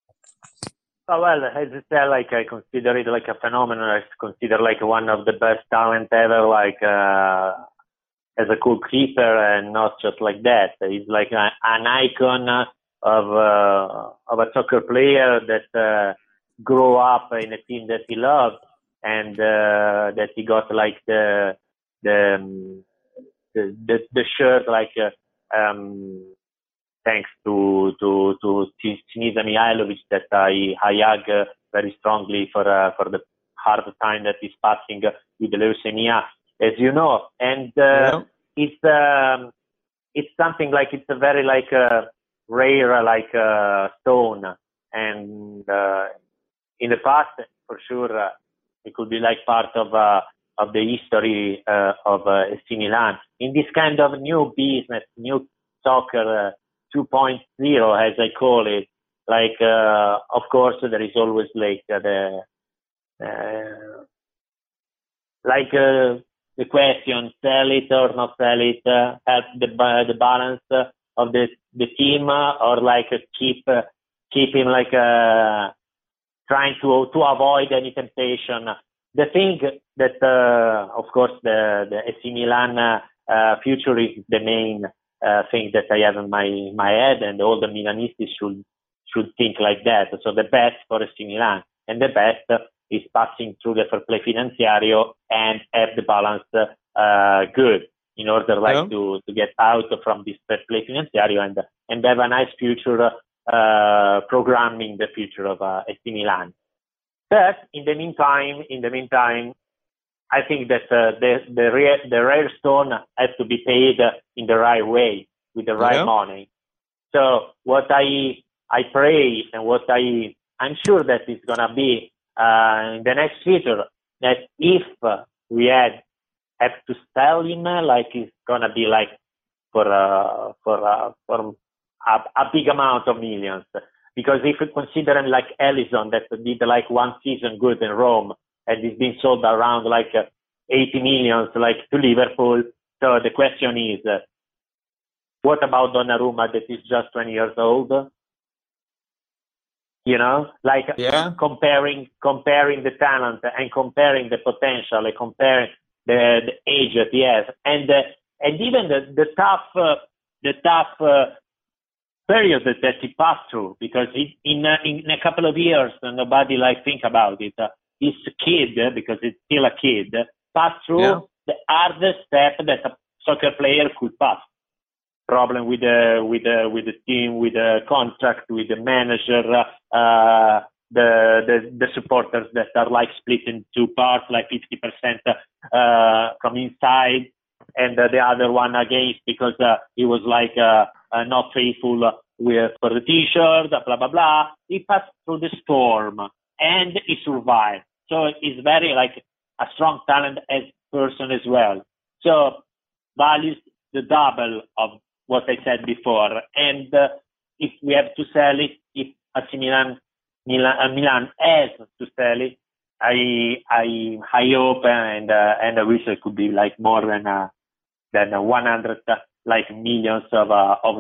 Oh, well, as I said, like, I consider it like a phenomenon. I consider like one of the best talent ever, like, uh, as a goalkeeper, and not just like that. He's like a, an icon of, uh, of a soccer player that, uh, grew up in a team that he loved, and, uh, that he got like the, the, um, The, the the shirt like uh, um thanks to to to Sinisa Mihajlovic that I I hug uh, very strongly for uh, for the hard time that he's passing with the leukemia, as you know, and uh, yeah. it's um it's something like it's a very like uh, rare like uh, stone, and uh, in the past for sure uh, it could be like part of uh, of the history uh, of uh, A C Milan. In this kind of new business, new soccer uh, two point oh, as I call it, like, uh, of course, there is always like uh, the, uh, like uh, the question, sell it or not sell it, uh, help the, uh, the balance uh, of the, the team, uh, or like uh, keep, uh, keep him like, uh, trying to, to avoid any temptation. The thing that, uh, of course, the, the A C Milan uh, uh, future is the main uh, thing that I have in my, my head, and all the Milanisti should should think like that. So the best for A C Milan, and the best is passing through the fair play finanziario and have the balance uh, good in order like yeah. to, to get out from this fair play finanziario and and have a nice future uh, programming the future of uh, A C Milan. But in the meantime, in the meantime, I think that uh, the the rare the rare stone has to be paid in the right way with the right yeah. money. So what I I pray and what I I'm sure that it's gonna be uh, in the next future, that if uh, we had have to sell him, like it's gonna be like for uh, for uh, for a, a big amount of millions. Because if you consider him like Ellison, that did like one season good in Rome, and is being sold around like uh, eighty millions like to Liverpool. So the question is, uh, what about Donnarumma that is just twenty years old? You know, like yeah. comparing comparing the talent and comparing the potential and comparing the, the age that he has, and uh, and even the the tough uh, the tough. Uh, period that, that he passed through, because he, in, uh, in a couple of years, uh, nobody like think about it. Uh, this kid, uh, because it's still a kid, uh, passed through yeah. the hardest step that a soccer player could pass. Problem with the with the with the team, with the contract, with the manager, uh, the the the supporters that are like split in two parts, like fifty percent uh, from inside, and uh, the other one against, because uh, he was like. Uh, Uh, not faithful uh, with for the t-shirt, blah blah blah. He passed through the storm and he survived. So he's very like a strong talent as person as well. So values the double of what I said before. And uh, if we have to sell it, if A C Milan Milan, uh, Milan has to sell it, I I I hope and uh, and I wish it could be like more than uh, than one hundred. Uh, like millions of uh, of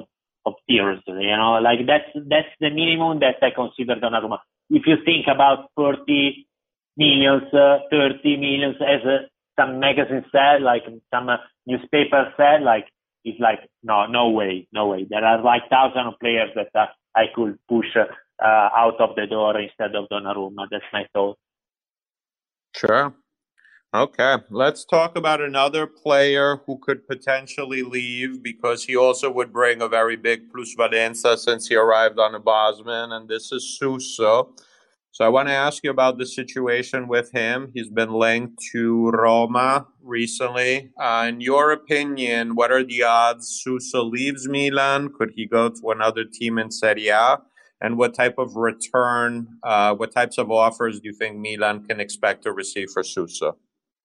of tears. You know, like that's that's the minimum that I consider Donnarumma. If you think about forty millions, uh, thirty millions, as uh, some magazine said, like some uh, newspaper said, like it's like no, no way, no way. There are like thousands of players that uh, I could push uh, out of the door instead of Donnarumma. That's my thought. Sure. Okay, let's talk about another player who could potentially leave because he also would bring a very big plusvalenza since he arrived on a Bosman, and this is Suso. So I want to ask you about the situation with him. He's been linked to Roma recently. Uh, in your opinion, what are the odds Suso leaves Milan? Could he go to another team in Serie A? And what type of return, uh, what types of offers do you think Milan can expect to receive for Suso?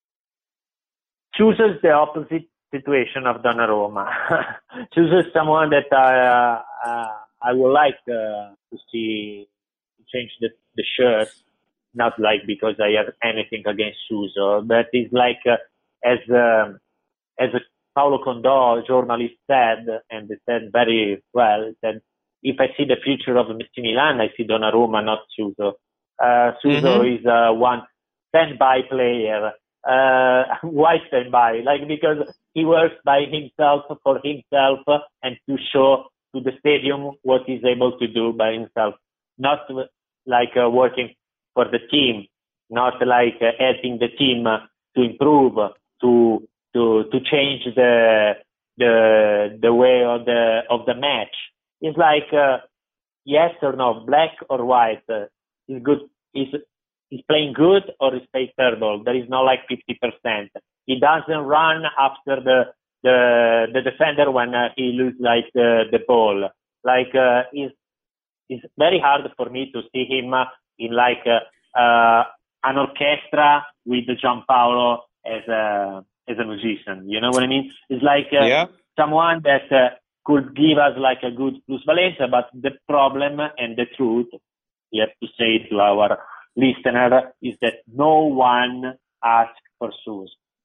Suso is the opposite situation of Donnarumma. Suso is someone that I, uh, uh, I would like uh, to see change the, the shirt, not like because I have anything against Suso, but it's like, uh, as uh, as Paolo Condò, journalist, said, and they said very well, that if I see the future of M C Milan, I see Donnarumma, not Suso. Uh, Suso mm-hmm. is uh, one standby player. Uh, why standby? Like, because he works by himself, for himself, and to show to the stadium what he's able to do by himself. Not like uh, working for the team, not like uh, helping the team uh, to improve, to to to change the the the way of the of the match. It's like uh, yes or no, black or white. Uh, is good. Is is playing good or is playing terrible? There is no like fifty percent. He doesn't run after the the the defender when uh, he loses like the the ball. Like uh, is it's very hard for me to see him in like uh, uh, an orchestra with Gianpaolo as a as a musician. You know what I mean? It's like uh, yeah. someone that uh, could give us like a good plusvalenza, but the problem and the truth, we have to say to our listener, is that no one asked for Suso.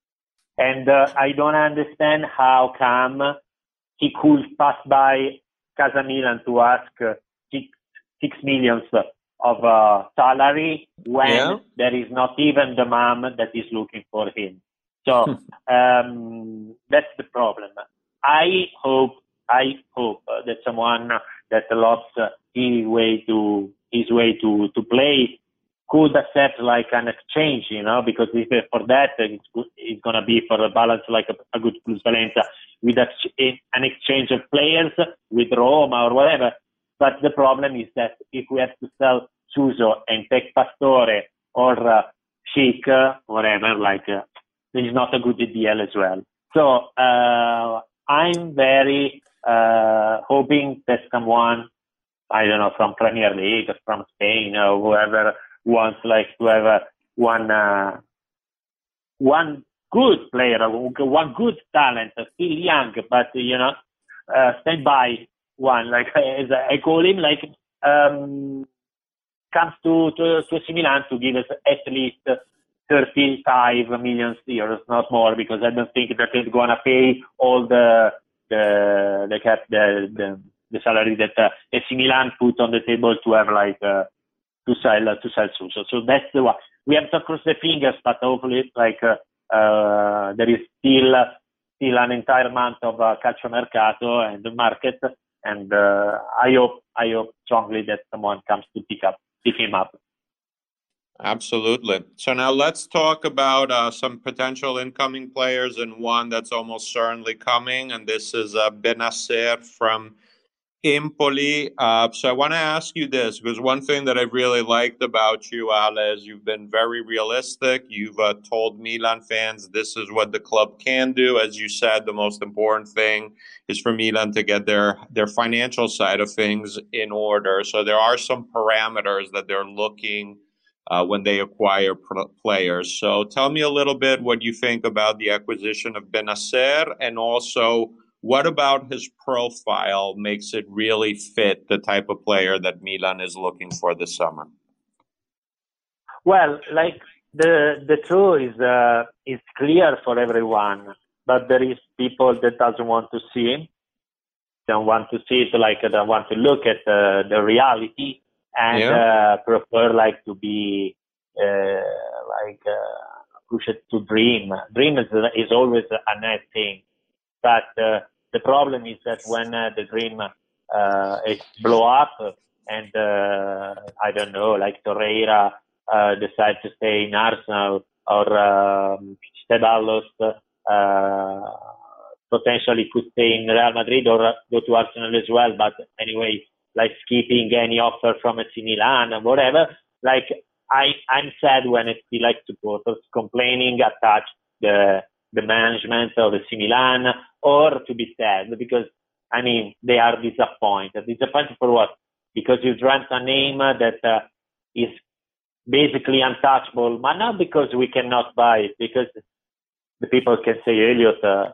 And uh, I don't understand how come he could pass by Casa Milan to ask uh, six, six millions of uh, salary when yeah. there is not even the mom that is looking for him. So um, that's the problem. I hope, I hope uh, that someone that lost uh, his way to his way to, to play could accept like an exchange, you know, because if for that it's, it's going to be for a balance like a, a good plusvalenza with a, an exchange of players with Roma or whatever. But the problem is that if we have to sell Suso and take Pastore or uh, Schick, uh, whatever, like uh, it's not a good deal as well. So uh, I'm very uh, hoping that someone, I don't know, from Premier League, from Spain, or whoever wants like to have a, one uh, one good player, one good talent, still young, but you know, uh, stand by one, like as I call him, like um, comes to to to A C Milan to give us at least thirty-five million euros, not more, because I don't think that it's gonna pay all the the the cap the the, the salary that uh, A C Milan put on the table to have like. Uh, to sell uh, to sell Suso. So that's the one. We have to cross the fingers, but hopefully, like uh, uh, there is still uh, still an entire month of uh, calciomercato and the market, and uh, I hope I hope strongly that someone comes to pick up pick him up. Absolutely. So now let's talk about uh, some potential incoming players, and one that's almost certainly coming, and this is uh, Bennacer from Empoli. Uh, so I want to ask you this, because one thing that I've really liked about you, Ale, is you've been very realistic. You've uh, told Milan fans this is what the club can do. As you said, the most important thing is for Milan to get their, their financial side of things in order. So there are some parameters that they're looking uh, when they acquire pr- players. So tell me a little bit what you think about the acquisition of Bennacer, and also what about his profile makes it really fit the type of player that Milan is looking for this summer? Well, like the the truth is uh, is clear for everyone, but there is people that doesn't want to see him. don't want to see it, like don't want to look at uh, the reality, and Yeah. uh, prefer like to be uh, like uh, pushed to dream. Dream is, is always a nice thing, but uh, the problem is that when uh, the dream uh, is blow up, and uh, I don't know, like Torreira uh, decide to stay in Arsenal, or um, Ceballos uh, potentially could stay in Real Madrid or go to Arsenal as well. But anyway, like skipping any offer from A C Milan or whatever, like I, I'm sad when I see like supporters complaining, attach the the management of A C Milan, or to be sad because, I mean, they are disappointed. Disappointed for what? Because you dreamt a name that uh, is basically untouchable, but not because we cannot buy it, because the people can say Elliot uh,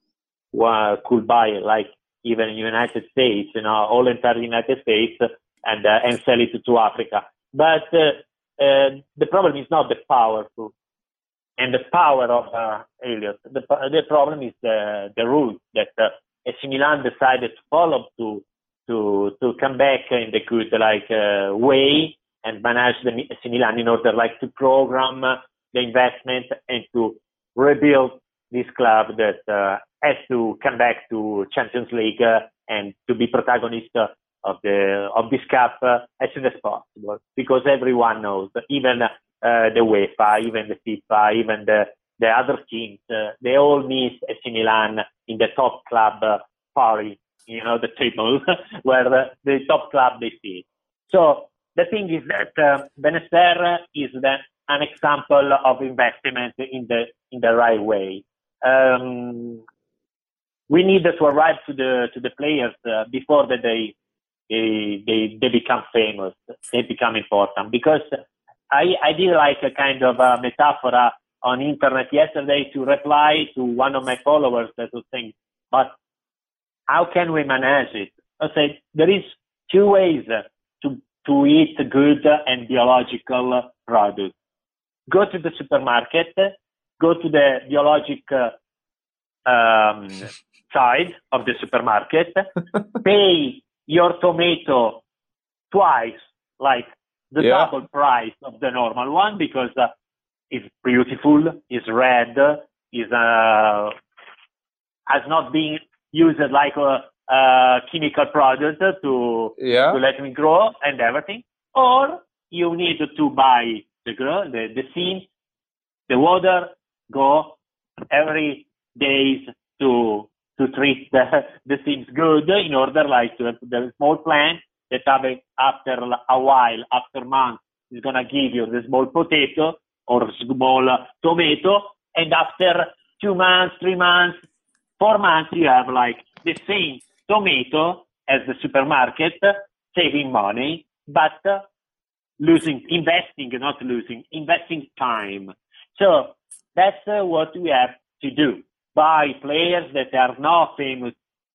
well, could buy it, like even in the United States, you know, all entire United States, and uh, and sell it to Africa. But uh, uh, the problem is not the powerful and the power of uh, Elliot. The the problem is the the route that uh, A C Milan decided to follow to to to come back in the good like uh, way and manage the A C Milan in order like to program uh, the investment and to rebuild this club that uh, has to come back to Champions League uh, and to be protagonist uh, of the of this cup uh, as soon as possible, because everyone knows, even uh, the UEFA, even the FIFA, even the the other teams, uh, they all miss A C Milan in the top club uh, party, you know, the table where the, the top club they see. So the thing is that uh, Benacer is the, an example of investment in the in the right way. Um, we need to arrive to the to the players uh, before that they, they they they become famous, they become important. Because I I did like a kind of a metaphor on internet yesterday to reply to one of my followers that was saying, but how can we manage it? I said there is two ways to to eat good and biological products. Go to the supermarket, go to the biologic uh, um, side of the supermarket, pay your tomato twice, like the Yeah. double price of the normal one, because uh, it's beautiful, it's red, is uh, has not been used like a, a chemical product to Yeah. to let me grow and everything. Or you need to buy the grow, the, the seeds, the water, go every days to to treat the the seeds good in order like to have the small plant that have a, after a while, after months, is gonna give you the small potato or small tomato, and after two months, three months, four months, you have like the same tomato as the supermarket, saving money, but uh, losing, investing, not losing, investing time. So that's uh, what we have to do. Buy players that are not famous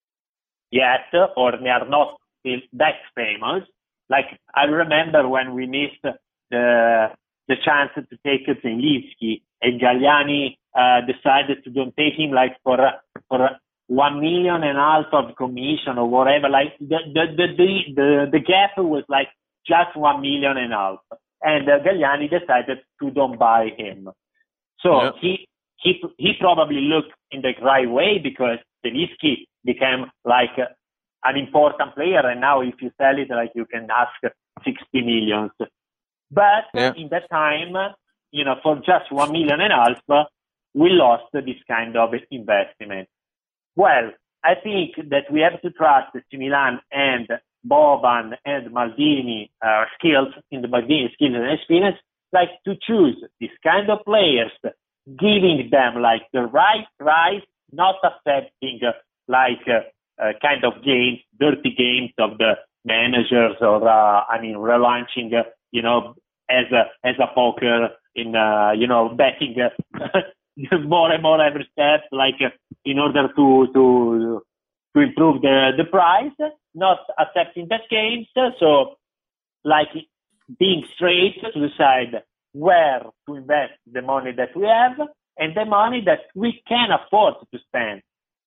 yet, or they are not still that famous. Like I remember when we missed the the chance to take Zielinski, and Galliani uh, decided to don't take him like for for one million and a half of commission or whatever. Like the the the the, the, the gap was like just one million and a half, and uh, Galliani decided to don't buy him. So Yeah. he he he probably looked in the right way, because Zielinski became like uh, an important player, and now if you sell it, like you can ask sixty millions. But Yeah. in that time, you know, for just one million and a half, we lost this kind of investment. Well, I think that we have to trust A C Milan and Boban and Maldini uh, skills, in the Maldini skills and experience, like to choose this kind of players, giving them like the right price, not accepting uh, like uh, uh, kind of games, dirty games of the managers, or uh, I mean, relaunching, uh, you know, as a as a poker in uh, you know, betting uh, more and more every step, like uh, in order to to to improve the the price, not accepting that games. So like being straight to decide where to invest the money that we have and the money that we can afford to spend.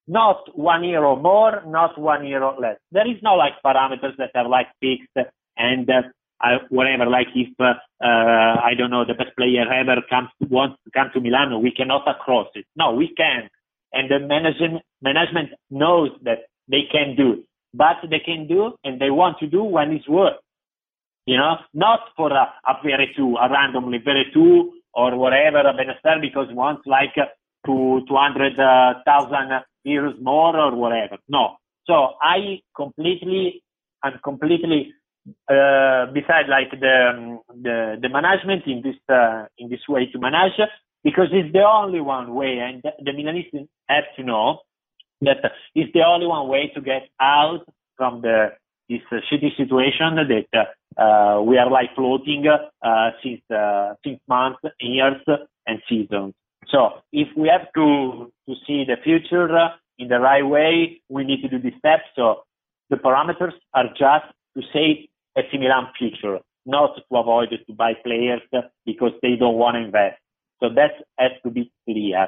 not one euro more, not one euro less. There is no like parameters that are like fixed and uh, uh, whatever. Like if uh, uh, I don't know, the best player ever comes wants to come to Milano, we cannot cross it. No, we can, and the management management knows that they can do, but they can do and they want to do when it's worth. You know, not for a, a Veretout, a randomly Veretout or whatever, a Benacer because wants like uh, to two hundred thousand euros more or whatever. No. So I completely, I'm completely uh, beside like the, the the management in this uh, in this way to manage, because it's the only one way, and the, the Milanists have to know that it's the only one way to get out from the this uh, shitty situation that uh, uh, we are like floating uh, since uh, since months, years, and seasons. So if we have to to see the future uh, in the right way, we need to do these steps. So the parameters are just to save A C Milan future, not to avoid to buy players because they don't want to invest. So that has to be clear.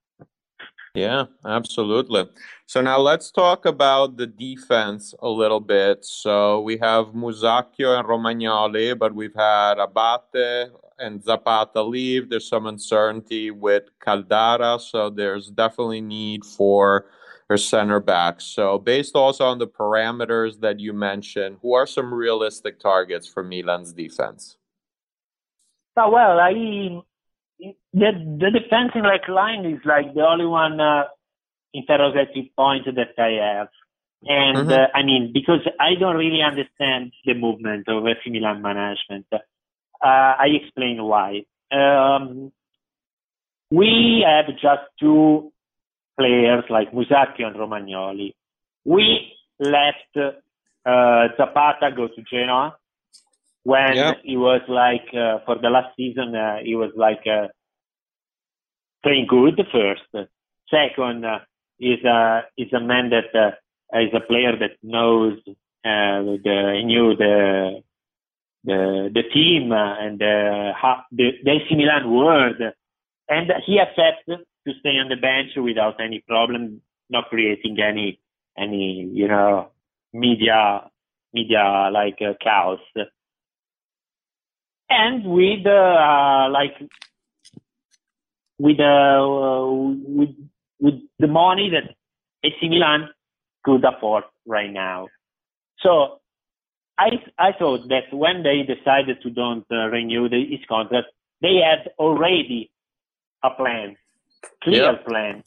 Yeah, absolutely. So now let's talk about the defense a little bit. So we have Musacchio and Romagnoli, but we've had Abate and Zapata leave. There's some uncertainty with Caldara, so there's definitely need for her center backs. So based also on the parameters that you mentioned, who are some realistic targets for Milan's defense? Oh, well, I... The the defensive like line is like the only one uh, interrogative point that I have, and mm-hmm. uh, I mean because I don't really understand the movement of A C Milan management. Uh, I explain why. Um, we have just two players like Musacchio and Romagnoli. We left uh, Zapata go to Genoa. When yep. he was like, uh, for the last season, uh, he was like uh, playing good first. Second, uh, is a is a man that uh, is a player that knows uh, the knew the the the team uh, and uh, the the A C Milan world, and he accepted to stay on the bench without any problem, not creating any any you know media media like uh, chaos. And with uh, like with uh, with with the money that A C Milan could afford right now, so I I thought that when they decided to don't uh, renew the, his contract, they had already a plan, clear yep. plan.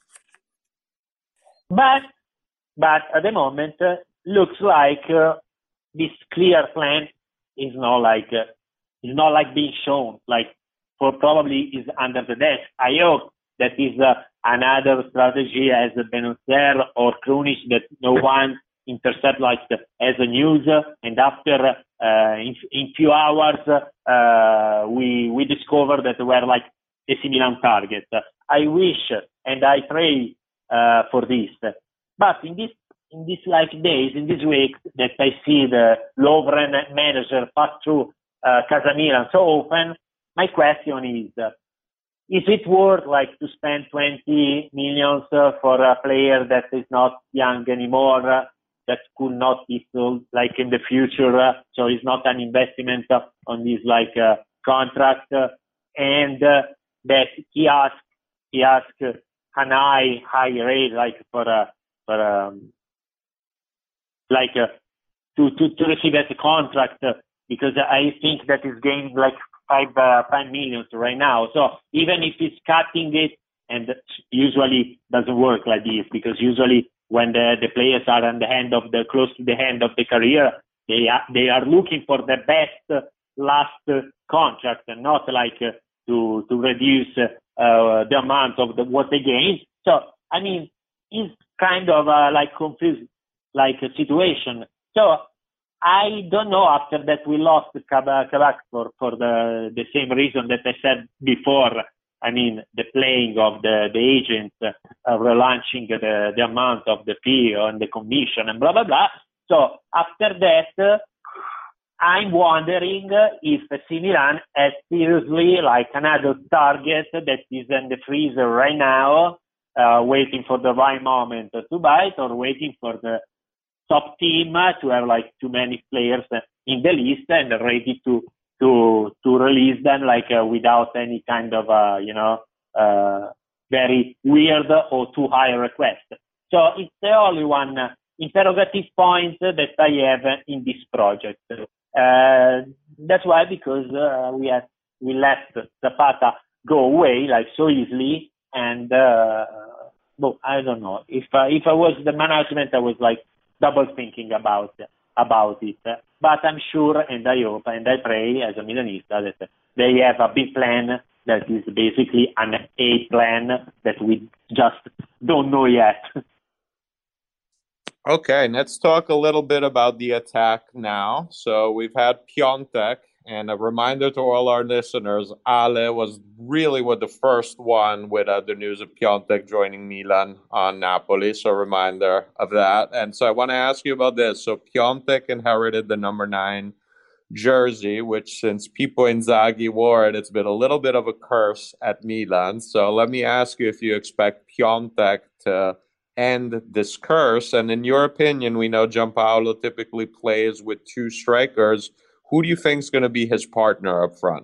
But but at the moment, uh, looks like uh, this clear plan is not like. Uh, It's not like being shown, like for probably is under the desk. I hope that is uh, another strategy as a Benacer or Krunic that no one intercept like the, as a news, uh, and after uh, in, in few hours uh, we we discover that we're like A C Milan target. I wish and I pray uh, for this, but in this in these like days, in this week that I see the Lovren manager pass through. Uh, Casa Milan so often, my question is, uh, is it worth like to spend twenty millions uh, for a player that is not young anymore, uh, that could not be sold like in the future, uh, so it's not an investment uh, on this like uh, contract, uh, and uh, that he asked, he asked uh, an high, high rate like for a, uh, for um, like uh, to, to, to receive as a contract, uh, because I think that is gaining like five uh, five millions right now. So even if it's cutting it, and usually doesn't work like this, because usually when the, the players are on the hand of the close to the end of the career, they are they are looking for the best uh, last uh, contract, and not like uh, to to reduce uh, the amount of the, what they gain. So I mean, it's kind of uh, like confused like a situation. So. I don't know, after that we lost Kabak for, for the, the same reason that I said before. I mean, the playing of the, the agents, uh, relaunching the, the amount of the fee on the commission and blah, blah, blah. So after that, uh, I'm wondering if A C Milan has seriously like another target that is in the freezer right now, uh, waiting for the right moment to buy it, or waiting for the top team to have like too many players in the list and ready to to to release them like uh, without any kind of uh, you know uh, very weird or too high request. So it's the only one uh, interrogative point that I have in this project. Uh, that's why, because uh, we have we let Zapata go away like so easily, and uh, well, I don't know if uh, if I was the management, I was like double thinking about about it. But I'm sure, and I hope, and I pray as a Milanista that they have a B plan that is basically an A plan that we just don't know yet. Okay, let's talk a little bit about the attack now. So we've had Piontek, and a reminder to all our listeners, Ale was really with the first one with uh, the news of Piontek joining Milan on Napoli. So reminder of that. And so I want to ask you about this. So Piontek inherited the number nine jersey, which since Pippo Inzaghi wore it, it's been a little bit of a curse at Milan. So let me ask you if you expect Piontek to end this curse. And in your opinion, we know Gianpaolo typically plays with two strikers. Who do you think is going to be his partner up front?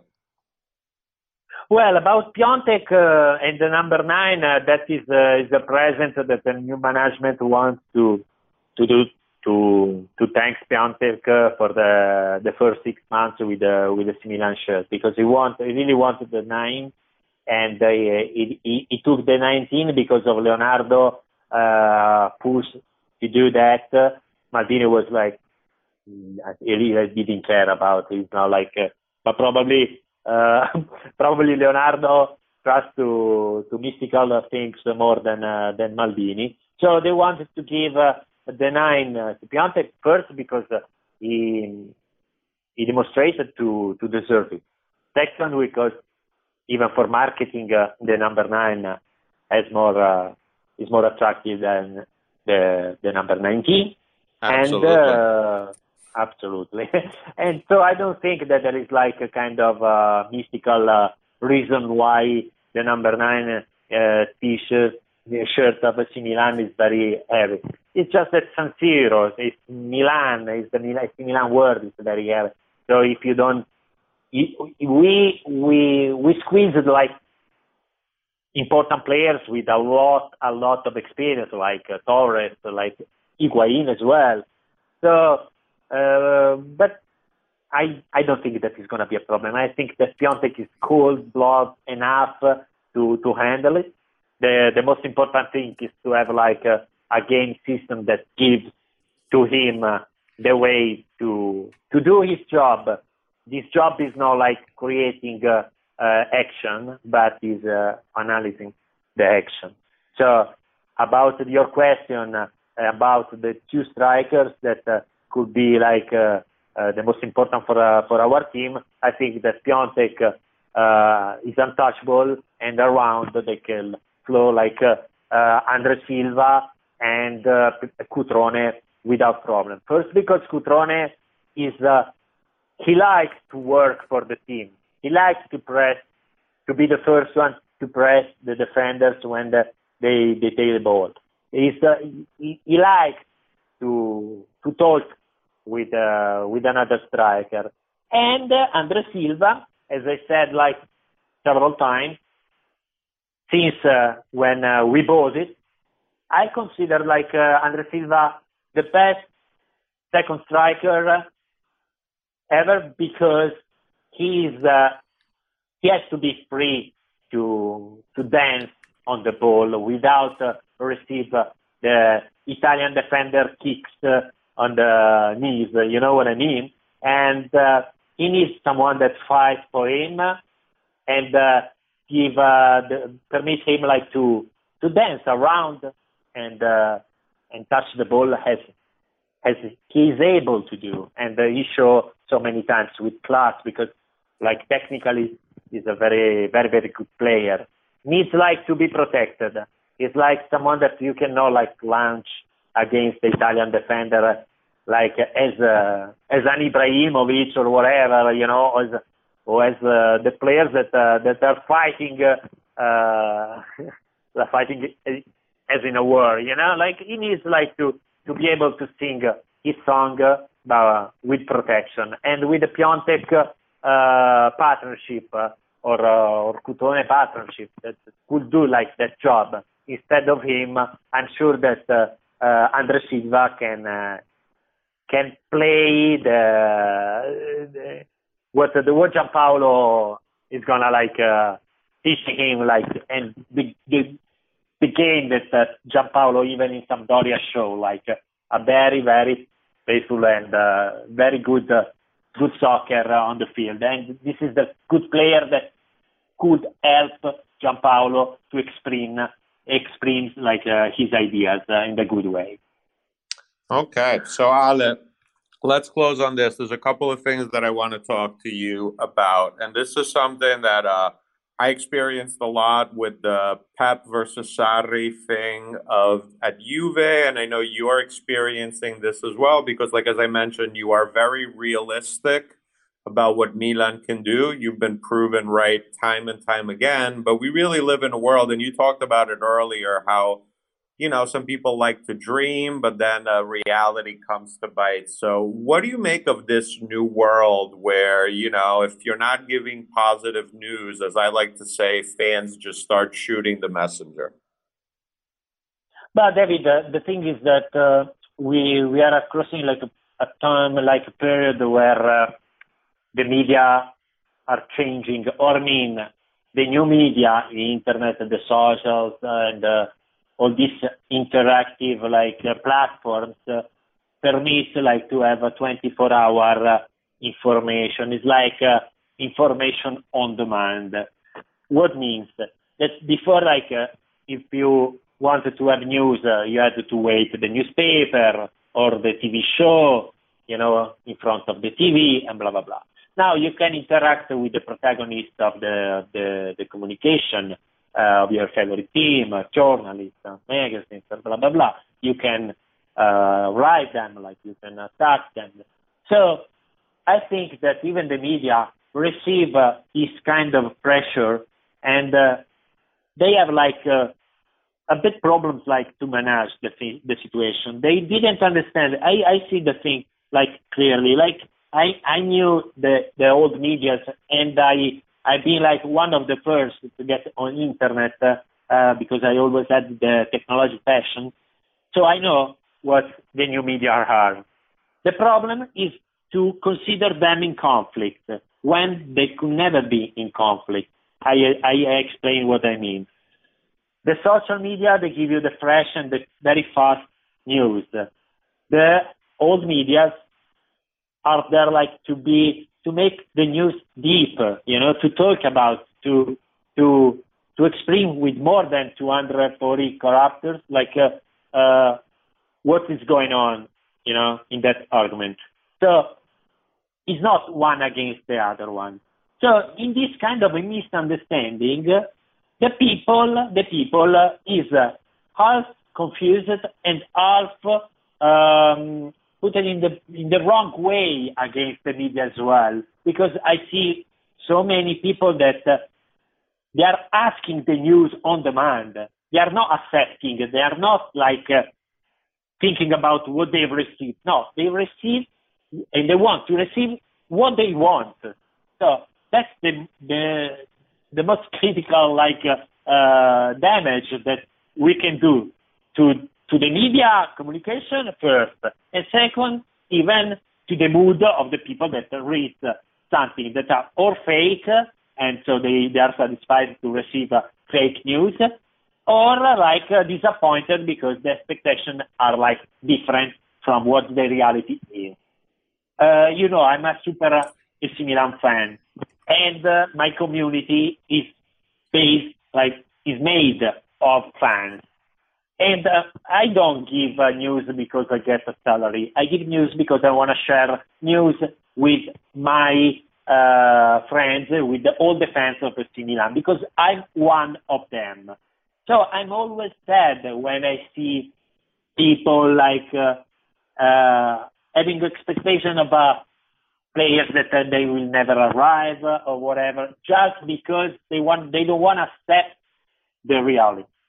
Well, about Piontek uh, and the number nine, uh, that is uh, is a present that the new management wants to to do to to thank Piontek uh, for the the first six months with the with the C Milan shirt, because he want he really wanted the nine, and uh, he, he he took the nineteen because of Leonardo uh, push to do that. Uh, Maldini was like, he really didn't care about it. It's not like, uh, but probably. Uh, probably Leonardo trusts to to mystical things more than uh, than Maldini. So they wanted to give uh, the nine uh, to Piontek first because uh, he he demonstrated to to deserve it. Second, because even for marketing, uh, the number nine uh, has more uh, is more attractive than the the number nineteen. Absolutely. And uh, Absolutely. And so I don't think that there is like a kind of uh, mystical uh, reason why the number nine uh, t-shirt the shirt of A C Milan is very heavy. It's just that San Siro, it's Milan, it's the Milan, it's the Milan word, it's very heavy. So if you don't, we we we squeezed like important players with a lot a lot of experience, like uh, Torres, like Higuain as well. So. Uh, but I I don't think that is going to be a problem. I think that Piontek is cold-blooded enough uh, to to handle it. The the most important thing is to have like a, a game system that gives to him uh, the way to to do his job. This job is not like creating uh, uh, action, but is uh, analyzing the action. So about your question uh, about the two strikers that. Uh, could be like uh, uh, the most important for uh, for our team. I think that Piontek uh, is untouchable, and around they can flow like uh, uh, Andre Silva and uh, Cutrone without problem. First, because Cutrone is uh, he likes to work for the team. He likes to press, to be the first one to press the defenders when the, they they take the ball. He's uh, he, he likes to to talk with uh, with another striker. And uh, Andre Silva, as I said like several times, since uh, when uh, we bought it, I consider like uh, Andre Silva the best second striker ever, because he is uh, he has to be free to to dance on the ball without uh, receive uh, the Italian defender kicks uh, on the knees, you know what I mean? And uh, he needs someone that fights for him and uh, give uh, the, permit him like to to dance around and uh, and touch the ball as as he is able to do. And uh, he showed so many times with class, because like technically he's a very very very good player. Needs like to be protected. He's like someone that you cannot like launch against the Italian defender, like as uh, as an Ibrahimovic or whatever, you know, or as, or as uh, the players that uh, that are fighting uh, uh, like fighting as in a war, you know, like he needs like to, to be able to sing his song uh, with protection. And with the Piontek uh, partnership uh, or, uh, or Cutone partnership that could do like that job instead of him, I'm sure that uh, uh, Andre Silva can uh, can play the, the what the what Giampaolo is gonna like uh, teach him, like, and the the, the game that uh, Giampaolo even in Sampdoria show, like uh, a very very faithful and uh, very good uh, good soccer uh, on the field, and this is the good player that could help Giampaolo to explain explain like uh, his ideas uh, in a good way. Okay, so Ale, let's close on this. There's a couple of things that I want to talk to you about, and this is something that uh, I experienced a lot with the Pep versus Sarri thing of at Juve, and I know you're experiencing this as well because, like as I mentioned, you are very realistic about what Milan can do. You've been proven right time and time again, but we really live in a world, and you talked about it earlier, how, you know, some people like to dream, but then uh, reality comes to bite. So what do you make of this new world where, you know, if you're not giving positive news, as I like to say, fans just start shooting the messenger? But David, uh, the thing is that uh, we we are crossing like a, a time, like a period where uh, the media are changing, or I mean, the new media, the internet, the socials, and uh, all these interactive like uh, platforms uh, permit like to have a twenty-four hour uh, information. It's like uh, information on demand. What means that before, like uh, if you wanted to have news, uh, you had to wait the newspaper or the T V show, you know, in front of the T V and blah blah blah. Now you can interact with the protagonist of the the, the communication uh, of your favorite team, uh, journalists, uh, magazines, and blah blah blah. You can uh, write them, like you can attack them. So I think that even the media receive uh, this kind of pressure, and uh, they have like uh, a bit problems like to manage the th- the situation. They didn't understand. I I see the thing like clearly, like. I, I knew the, the old medias, and I, I've been like one of the first to get on internet uh, because I always had the technology passion. So I know what the new media are. The problem is to consider them in conflict when they could never be in conflict. I, I explain what I mean. The social media, they give you the fresh and the very fast news. The old medias are there like to be to make the news deeper, you know, to talk about, to to to explain with more than two hundred forty characters, like uh, uh, what is going on, you know, in that argument. So it's not one against the other one. So in this kind of a misunderstanding, the people the people uh, is uh, half confused and half um, put it in the in the wrong way against the media as well, because I see so many people that uh, they are asking the news on demand. They are not accepting. They are not like uh, thinking about what they've received. No, they receive and they want to receive what they want. So that's the the the most critical like uh, uh, damage that we can do to. to the media communication first, and second, even to the mood of the people that read something that are or fake, and so they, they are satisfied to receive uh, fake news, or uh, like uh, disappointed because the expectations are like different from what the reality is. Uh, you know, I'm a super uh, A C Milan fan, and uh, my community is based, like, is made of fans. And uh, I don't give uh, news because I get a salary. I give news because I want to share news with my uh, friends, with the, all the fans of A C Milan, because I'm one of them. So I'm always sad when I see people like uh, uh, having expectation about players that uh, they will never arrive uh, or whatever, just because they want they don't want to accept the reality.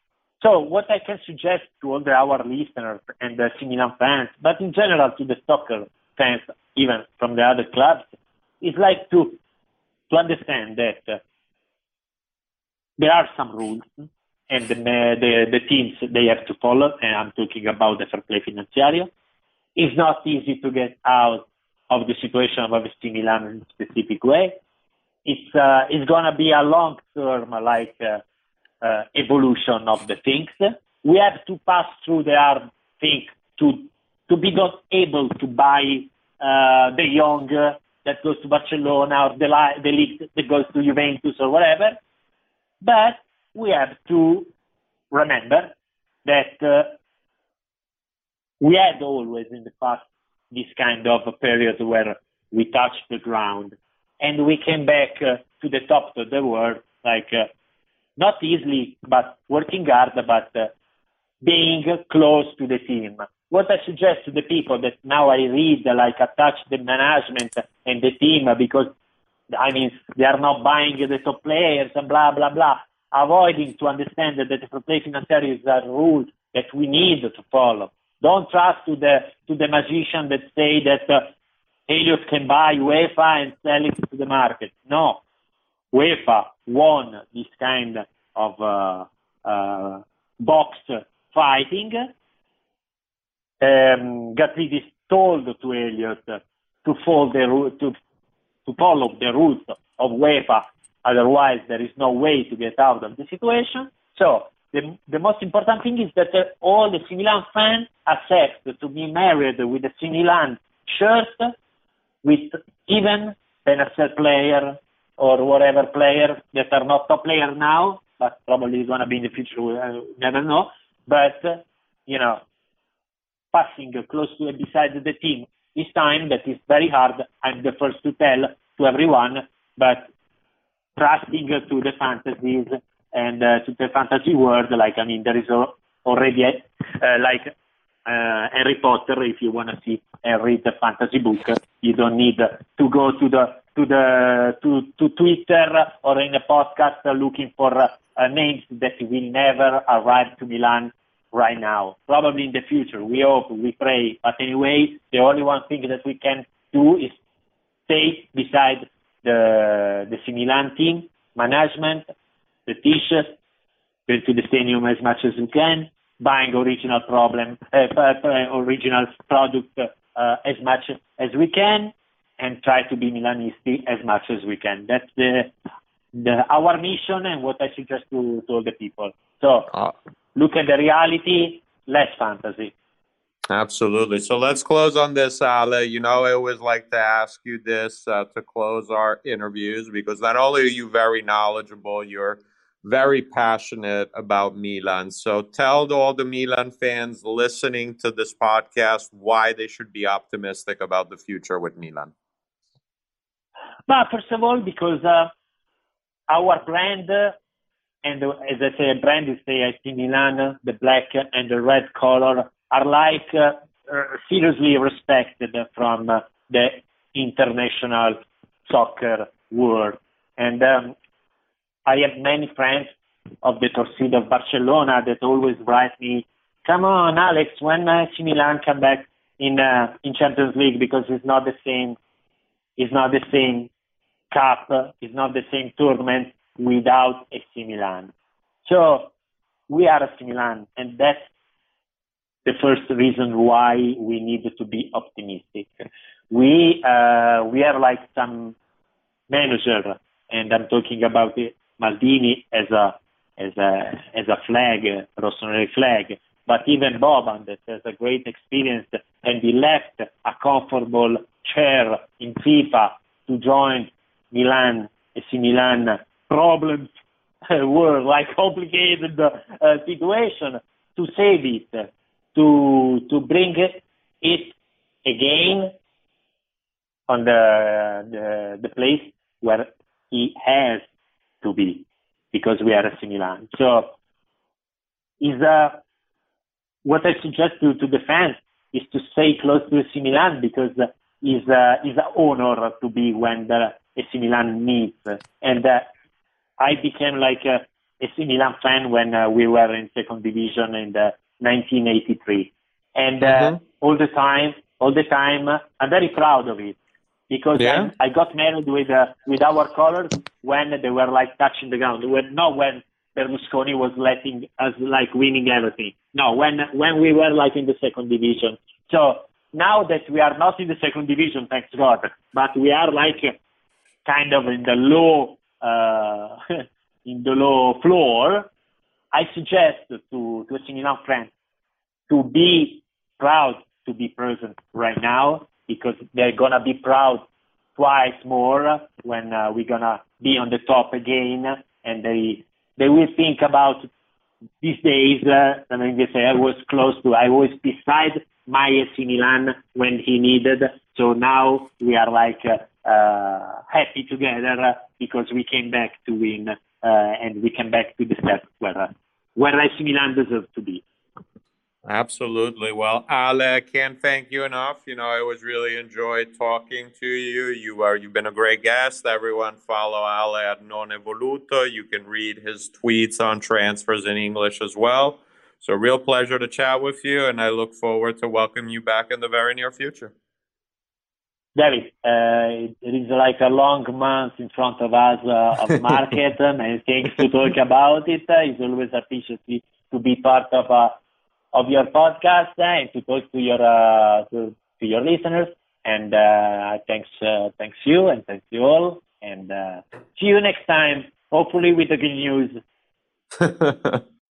So what I can suggest to all the, our listeners and the A C Milan fans, but in general to the soccer fans, even from the other clubs, is like to to understand that uh, there are some rules, and the, the the teams they have to follow. And I'm talking about the fair play financiario. It's not easy to get out of the situation of A C Milan in a specific way. It's uh, it's gonna be a long term like. Uh, Uh, evolution of the things. We have to pass through the hard thing to to be not able to buy uh, the young uh, that goes to Barcelona or the the league that goes to Juventus or whatever. But we have to remember that uh, we had always in the past this kind of a period where we touched the ground and we came back uh, to the top of the world like. Uh, Not easily, but working hard, but uh, being close to the team. What I suggest to the people that now I read, uh, like, attach the management and the team because, I mean, they are not buying the top players and blah, blah, blah, avoiding to understand that the fair play financiario is a rule that we need to follow. Don't trust to the to the magician that say that uh, Elliott can buy UEFA and sell it to the market. No. UEFA won this kind of uh, uh, box fighting. Um, Gattuso told to Elliott to follow the to to follow the rules of UEFA. Otherwise, there is no way to get out of the situation. So the the most important thing is that uh, all the A C Milan fans accept to be married with the A C Milan shirt, with even Benasser player. Or whatever player that are not top player now, but probably going to be in the future, we uh, never know. But, uh, you know, passing close to beside the team this time, that is very hard. I'm the first to tell to everyone, but trusting to the fantasies and uh, to the fantasy world, like, I mean, there is already, uh, like, uh, Harry Potter, if you want to see and read the fantasy book, you don't need to go to the to the to, to Twitter or in a podcast uh, looking for uh, uh, names that will never arrive to Milan right now. Probably in the future. We hope, we pray. But anyway, the only one thing that we can do is stay beside the the A C Milan team, management, the t-shirts, go to the stadium as much as we can, buying original problem, uh, original product uh, as much as we can. And try to be Milanisti as much as we can. That's the, the our mission and what I suggest to, to all the people. So uh, look at the reality, less fantasy. Absolutely. So let's close on this, Ale. You know, I always like to ask you this uh, to close our interviews because not only are you very knowledgeable, you're very passionate about Milan. So tell all the Milan fans listening to this podcast why they should be optimistic about the future with Milan. But first of all, because uh, our brand, uh, and uh, as I say, a brand is the A C Milan, the black and the red color, are like uh, uh, seriously respected from uh, the international soccer world. And um, I have many friends of the Torcida of Barcelona that always write me, come on, Alex, when A C Milan come back in uh, in Champions League, because it's not the same, it's not the same cup, it's not the same tournament without A C Milan. So we are A C Milan, and that's the first reason why we need to be optimistic. We uh, we have like some manager, and I'm talking about it, Maldini as a as a as a flag, rossoneri flag, but even Boban that has a great experience, and he left a comfortable chair in FIFA to join Milan, A C Milan problems were like complicated uh, situation to save it, to to bring it again on the the, the place where he has to be, because we are A C Milan. So is uh, what I suggest to, to the fans is to stay close to A C Milan, because is uh, is an honor to be when the A C Milan needs. And uh, I became like a A C Milan fan when uh, we were in second division in the nineteen eighty-three. And uh, Mm-hmm. all the time, all the time, uh, I'm very proud of it because Yeah. I, I got married with uh, with our colors when they were like touching the ground. When not when Berlusconi was letting us like winning everything. No, when when we were like in the second division. So now that we are not in the second division, thanks God, but we are like kind of in the low uh, in the low floor, I suggest to to A C Milan fans to be proud to be present right now because they're gonna be proud twice more when uh, we're gonna be on the top again, and they they will think about these days. Uh, I mean, they say I was close to, I was beside my A C Milan when he needed. So now we are like uh, uh, happy together uh, because we came back to win uh, and we came back to the step where uh, where A C Milan deserves to be. Absolutely. Well, Ale, I can't thank you enough. You know, I always really enjoyed talking to you. You are you've been a great guest. Everyone follow Ale at Non Evoluto. You can read his tweets on transfers in English as well. So, real pleasure to chat with you, and I look forward to welcoming you back in the very near future. David, uh, it is like a long month in front of us uh, of market and things to talk about it. Uh, it's always appreciated to be part of uh, of your podcast uh, and to talk to your uh, to, to your listeners. And uh, thanks, uh, thanks you, and thanks you all. And uh, see you next time. Hopefully with the good news.